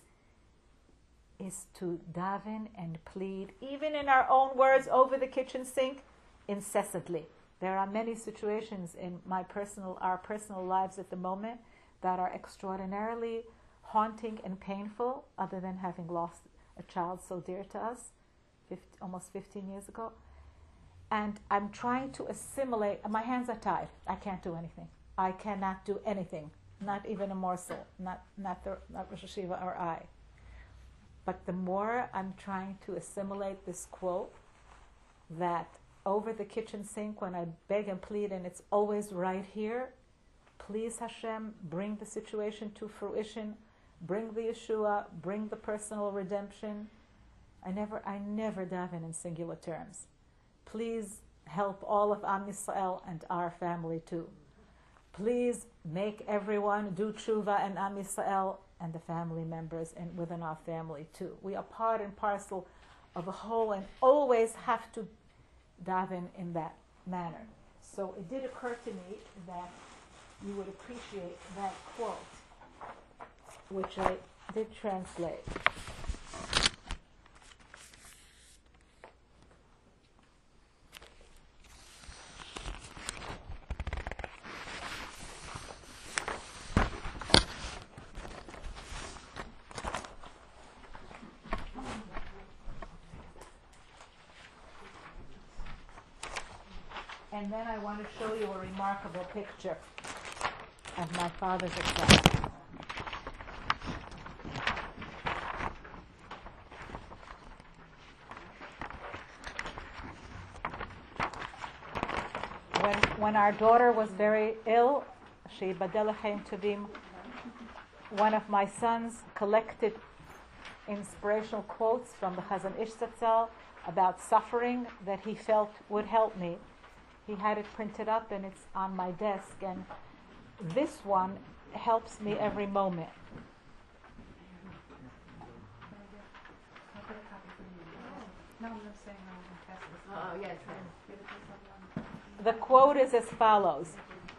is to daven and plead, even in our own words, over the kitchen sink, incessantly. There are many situations in my personal, our personal lives at the moment that are extraordinarily haunting and painful, other than having lost a child so dear to us, fifty, almost fifteen years ago. And I'm trying to assimilate. My hands are tied. I can't do anything. I cannot do anything, not even a morsel, not not the not Rosh Hashiva or I. But the more I'm trying to assimilate this quote, that over the kitchen sink when I beg and plead, and it's always right here, please Hashem, bring the situation to fruition, bring the Yeshua, bring the personal redemption. I never, I never daven in singular terms. Please help all of Am Yisrael and our family too. Please make everyone do tshuva and Am Yisrael and the family members and within our family too. We are part and parcel of a whole and always have to daven in that manner. So it did occur to me that you would appreciate that quote, which I did translate. And then I want to show you a remarkable picture of my father's example. When, when our daughter was very ill, she Badel Chaim Tovim, one of my sons collected inspirational quotes from the Chazon Ish Zatzal about suffering that he felt would help me. He had it printed up and it's on my desk, and this one helps me every moment. Oh, yes. The quote is as follows.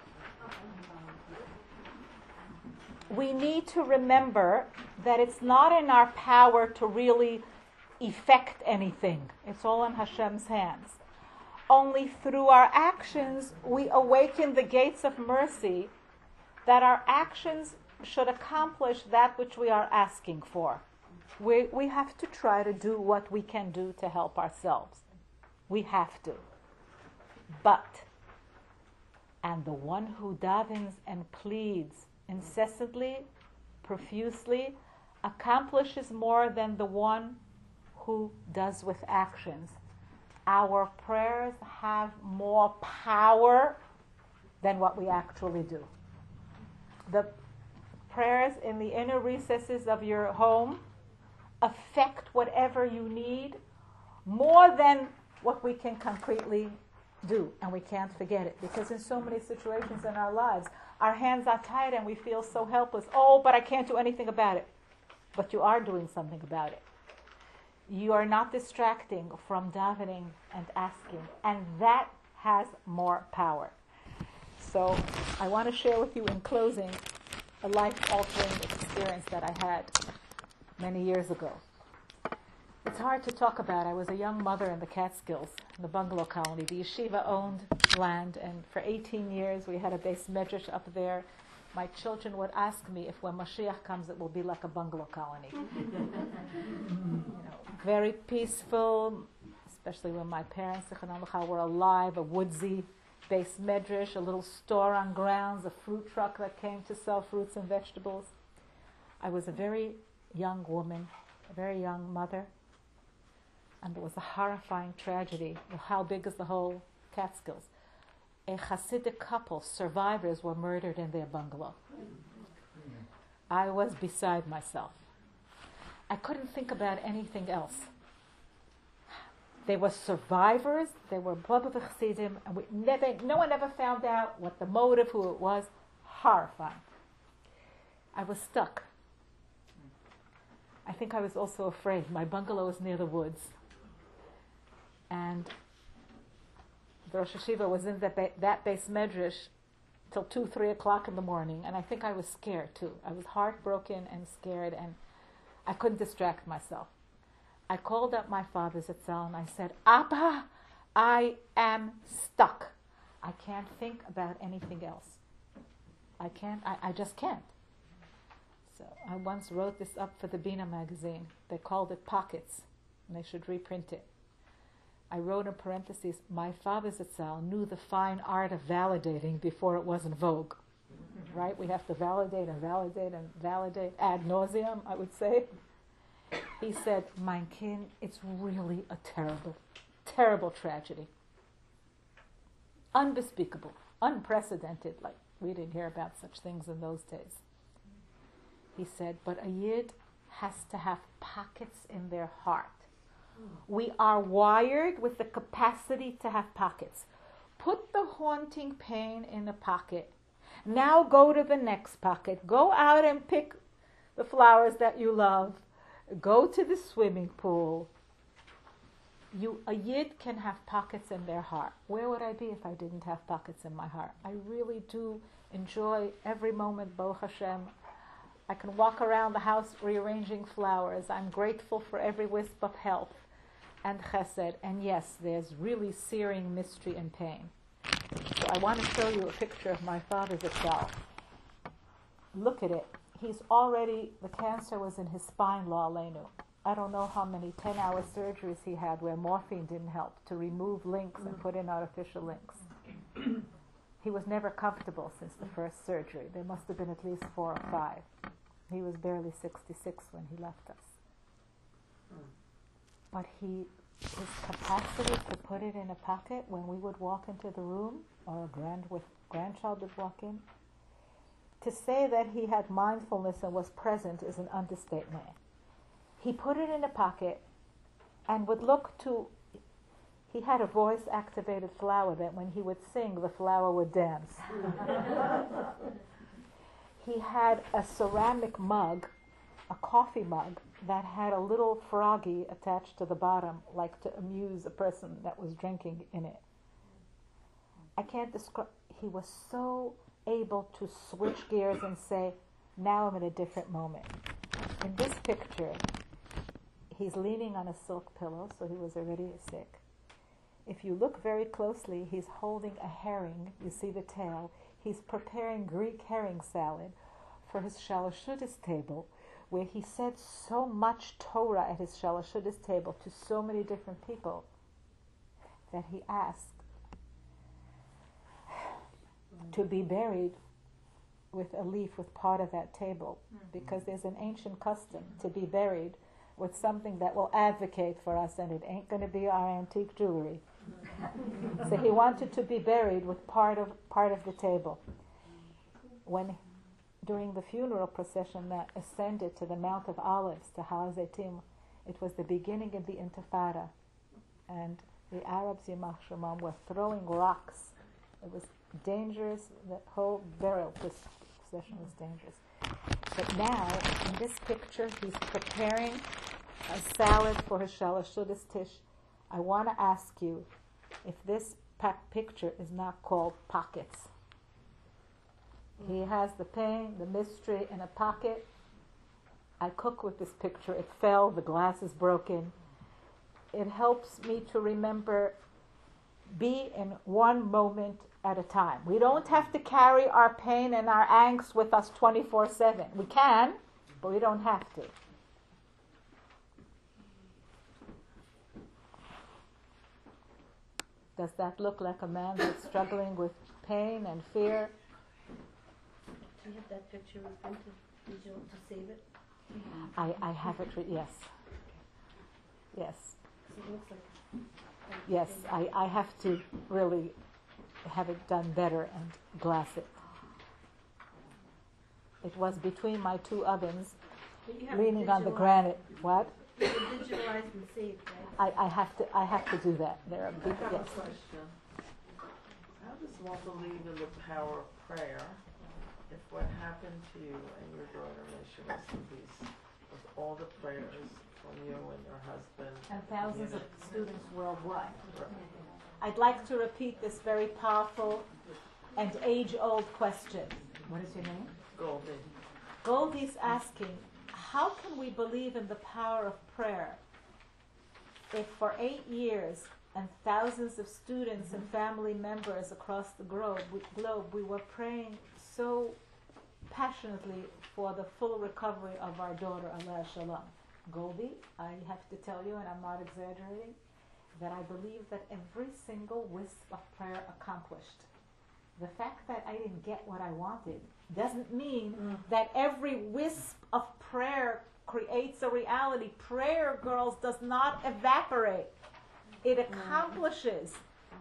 We need to remember that it's not in our power to really effect anything. It's all in Hashem's hands. Only through our actions we awaken the gates of mercy, that our actions should accomplish that which we are asking for. We, we have to try to do what we can do to help ourselves. We have to. But, and the one who davens and pleads incessantly, profusely, accomplishes more than the one who does with actions. Our prayers have more power than what we actually do. The prayers in the inner recesses of your home affect whatever you need more than what we can concretely do. And we can't forget it, because in so many situations in our lives, our hands are tied and we feel so helpless. Oh, but I can't do anything about it. But you are doing something about it. You are not distracting from davening and asking, and that has more power. So I want to share with you in closing a life-altering experience that I had many years ago. It's hard to talk about. I was a young mother in the Catskills, in the bungalow colony. The yeshiva owned land, and for eighteen years we had a base medrash up there. My children would ask me if when Mashiach comes it will be like a bungalow colony. you know, very peaceful, especially when my parents were alive, a woodsy Beis Medrash, a little store on grounds, a fruit truck that came to sell fruits and vegetables. I was a very young woman, a very young mother, and it was a horrifying tragedy. How big is the whole Catskills? A Hasidic couple, survivors, were murdered in their bungalow. I was beside myself. I couldn't think about anything else. They were survivors, they were Baba Chassidim, and we never, no one ever found out what the motive, who it was. Horrifying. I was stuck. I think I was also afraid. My bungalow was near the woods. And the Rosh Hashiva was in that, ba- that Beis Medrash till two, three o'clock in the morning, and I think I was scared too. I was heartbroken and scared, and I couldn't distract myself. I called up my father Zatzal and I said, Abba, I am stuck. I can't think about anything else. I can't, I, I just can't. So I once wrote this up for the Bina magazine. They called it Pockets, and they should reprint it. I wrote in parentheses, my father Zatzal knew the fine art of validating before it was in vogue. Right? We have to validate and validate and validate ad nauseum, I would say. He said, mein Kind, it's really a terrible, terrible tragedy. Unbespeakable, unprecedented, like we didn't hear about such things in those days. He said, but a Yid has to have pockets in their heart. We are wired with the capacity to have pockets. Put the haunting pain in a pocket. Now go to the next pocket. Go out and pick the flowers that you love. Go to the swimming pool. You, a Yid can have pockets in their heart. Where would I be if I didn't have pockets in my heart? I really do enjoy every moment, Baruch Hashem. I can walk around the house rearranging flowers. I'm grateful for every wisp of health and chesed. And yes, there's really searing mystery and pain. So I want to show you a picture of my father Zatzal. Look at it. He's already, the cancer was in his spine, lo aleinu. I don't know how many ten-hour surgeries he had where morphine didn't help to remove links and put in artificial links. He was never comfortable since the first surgery. There must have been at least four or five. He was barely sixty-six when he left us. But he, his capacity to put it in a pocket when we would walk into the room, or a grand with grandchild would walk in, to say that he had mindfulness and was present is an understatement. He put it in a pocket and would look to, he had a voice-activated flower that when he would sing, the flower would dance. He had a ceramic mug, a coffee mug, that had a little froggy attached to the bottom, like to amuse a person that was drinking in it. I can't describe, he was so able to switch gears and say, now I'm in a different moment. In this picture, he's leaning on a silk pillow, so he was already sick. If you look very closely, he's holding a herring. You see the tail. He's preparing Greek herring salad for his Shalashudas table, where he said so much Torah at his Shalashudas table to so many different people that he asked to be buried with a leaf with part of that table, because there's an ancient custom to be buried with something that will advocate for us, and it ain't going to be our antique jewelry. So he wanted to be buried with part of part of the table. When, during the funeral procession that ascended to the Mount of Olives, to Har Zeitim, it was the beginning of the Intifada, and the Arabs, Yimach Shemam, were throwing rocks. It was dangerous. The whole burial procession was dangerous. But now, in this picture, he's preparing a salad for his Shalashudas Tish. I want to ask you if this pa- picture is not called pockets. He has the pain, the mystery in a pocket. I cook with this picture. It fell, the glass is broken. It helps me to remember, be in one moment at a time. We don't have to carry our pain and our angst with us twenty-four seven. We can, but we don't have to. The Does that look like a man that's struggling with pain and fear? Do you have that picture reprinted? Did you want to save it? I, I have it, re- yes. Yes. So it looks like. Yes, I, I have to really have it done better and glass it. It was between my two ovens, But you have it leaning on the digitalized- granite. What? You have it digitalized and saved, right? I, I have to I have to do that. There are I big have yes. a question. How does one believe in the power of prayer if what happened to you and your daughter, may she rest in peace, was all the prayers from you and your husband? And thousands of community? students worldwide. Right. I'd like to repeat this very powerful and age-old question. What is your name? Goldie. Goldie's asking, how can we believe in the power of prayer if for eight years and thousands of students and family members across the globe, we, globe, we were praying so passionately for the full recovery of our daughter, Aleh Shalom? Goldie, I have to tell you, and I'm not exaggerating, that I believe that every single wisp of prayer accomplished. The fact that I didn't get what I wanted doesn't mean Mm. that every wisp of prayer creates a reality. Prayer, girls, does not evaporate. It accomplishes.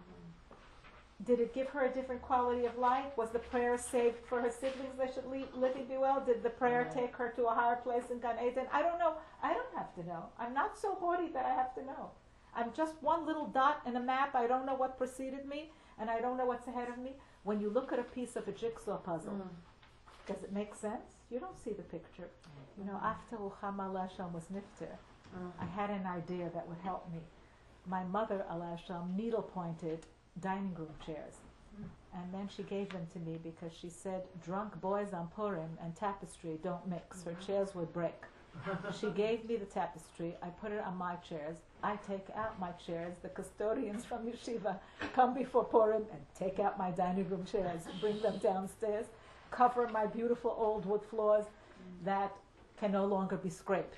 Did it give her a different quality of life? Was the prayer saved for her siblings they should live, live and be well? Did the prayer Mhm. take her to a higher place in Gan Eden? I don't know. I don't have to know. I'm not so haughty that I have to know. I'm just one little dot in a map. I don't know what preceded me, and I don't know what's ahead of me. When you look at a piece of a jigsaw puzzle, Mm. does it make sense? You don't see the picture. You know, after Ruchama Lasham was nifter, Mm. I had an idea that would help me. My mother, Alasham, needle pointed dining room chairs. And then she gave them to me because she said, drunk boys on Purim and tapestry don't mix. Her chairs would break. She gave me the tapestry. I put it on my chairs. I take out my chairs. The custodians from yeshiva come before Purim and take out my dining room chairs, bring them downstairs, cover my beautiful old wood floors that can no longer be scraped.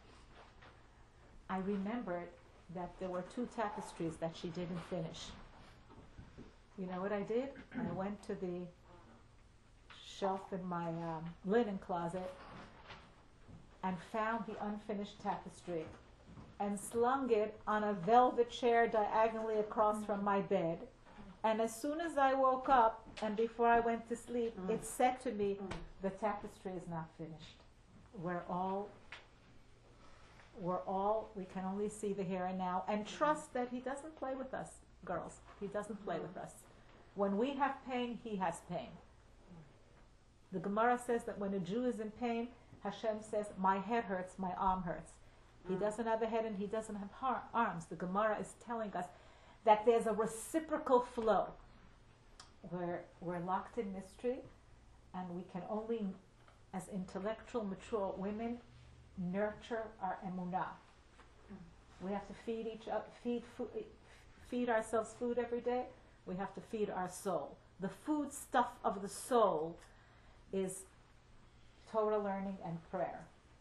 I remembered that there were two tapestries that she didn't finish. You know what I did? I went to the shelf in my um, linen closet and found the unfinished tapestry and slung it on a velvet chair diagonally across from my bed. And as soon as I woke up and before I went to sleep, Mm. it said to me, Mm. the tapestry is not finished. We're all, we're all, we can only see the here and now and trust that he doesn't play with us, girls. He doesn't play with us. When we have pain, he has pain. The Gemara says that when a Jew is in pain, Hashem says, my head hurts, my arm hurts. He Mm. doesn't have a head and he doesn't have har- arms. The Gemara is telling us that there's a reciprocal flow. We're, we're locked in mystery and we can only, as intellectual, mature women, nurture our emunah. We have to feed each other, feed, food, feed ourselves food every day. We have to feed our soul. The food stuff of the soul is Torah learning and prayer.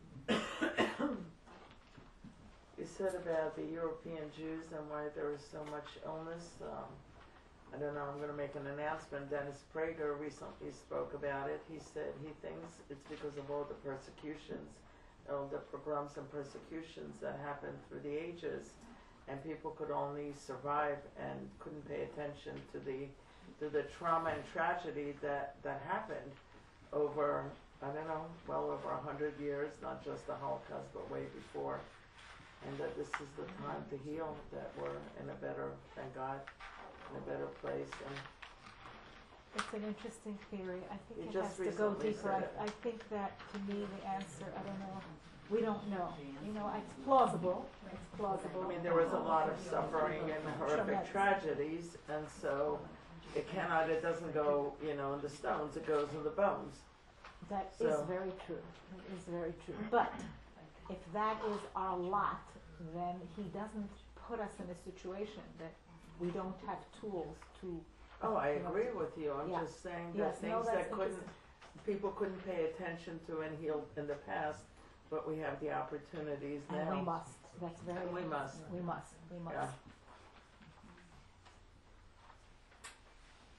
You said about the European Jews and why there is so much illness. Um, I don't know, I'm going to make an announcement. Dennis Prager recently spoke about it. He said he thinks it's because of all the persecutions, all the pogroms and persecutions that happened through the ages, and people could only survive and couldn't pay attention to the to the trauma and tragedy that, that happened over, I don't know, well over a hundred years, not just the Holocaust, but way before. And that this is the time to heal, that we're in a better, thank God, in a better place. And It's an interesting theory. I think You it just has to go recently deeper. said I, it. I think that to me the answer, I don't know. We don't know. You know, it's plausible. It's plausible. I mean, there was a lot of suffering and horrific Tremendous. tragedies, and so it cannot, it doesn't go, you know, in the stones, it goes in the bones. That is So- very true. It is very true. But if that is our lot, then he doesn't put us in a situation that we don't have tools to. Oh, I you know, agree with you, I'm Yeah. just saying Yes, that no, things that's that couldn't, interesting. people couldn't pay attention to and heal in the past, but we have the opportunities now. And we must. That's very. And we must. We must. We must. Yeah.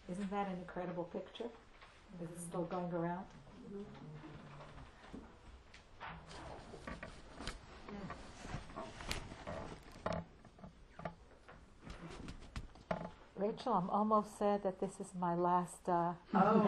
Isn't that an incredible picture? Is it still going around? Rachel, I'm almost sad that this is my last. Uh, Oh,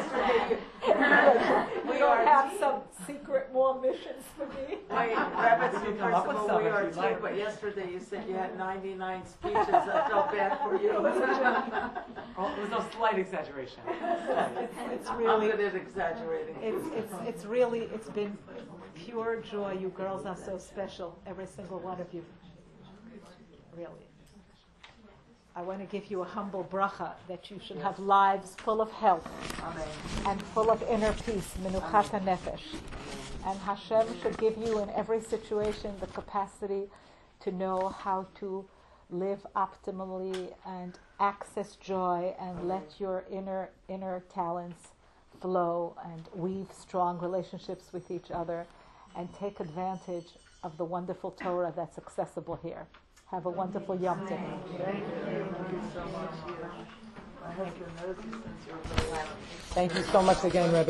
we don't have some secret more missions for me. Wait, Rabbit, You can first come up of with all, some we if are you'd too, like. but yesterday you said you had ninety-nine speeches. I felt bad for you. Oh, it was no slight exaggeration. It's, it's I'm really, good at exaggerating. it's, it's, it's really, it's been pure joy. You girls are so special, every single one of you. Really. I want to give you a humble bracha that you should have lives full of health Amen. and full of inner peace, menuchat nefesh. And Hashem should give you in every situation the capacity to know how to live optimally and access joy and let your inner inner talents flow and weave strong relationships with each other and take advantage of the wonderful Torah that's accessible here. Have a wonderful Yom Tov. Thank you. Thank you so much. My husband knows you since you were little. Thank you so much again, Rebbe.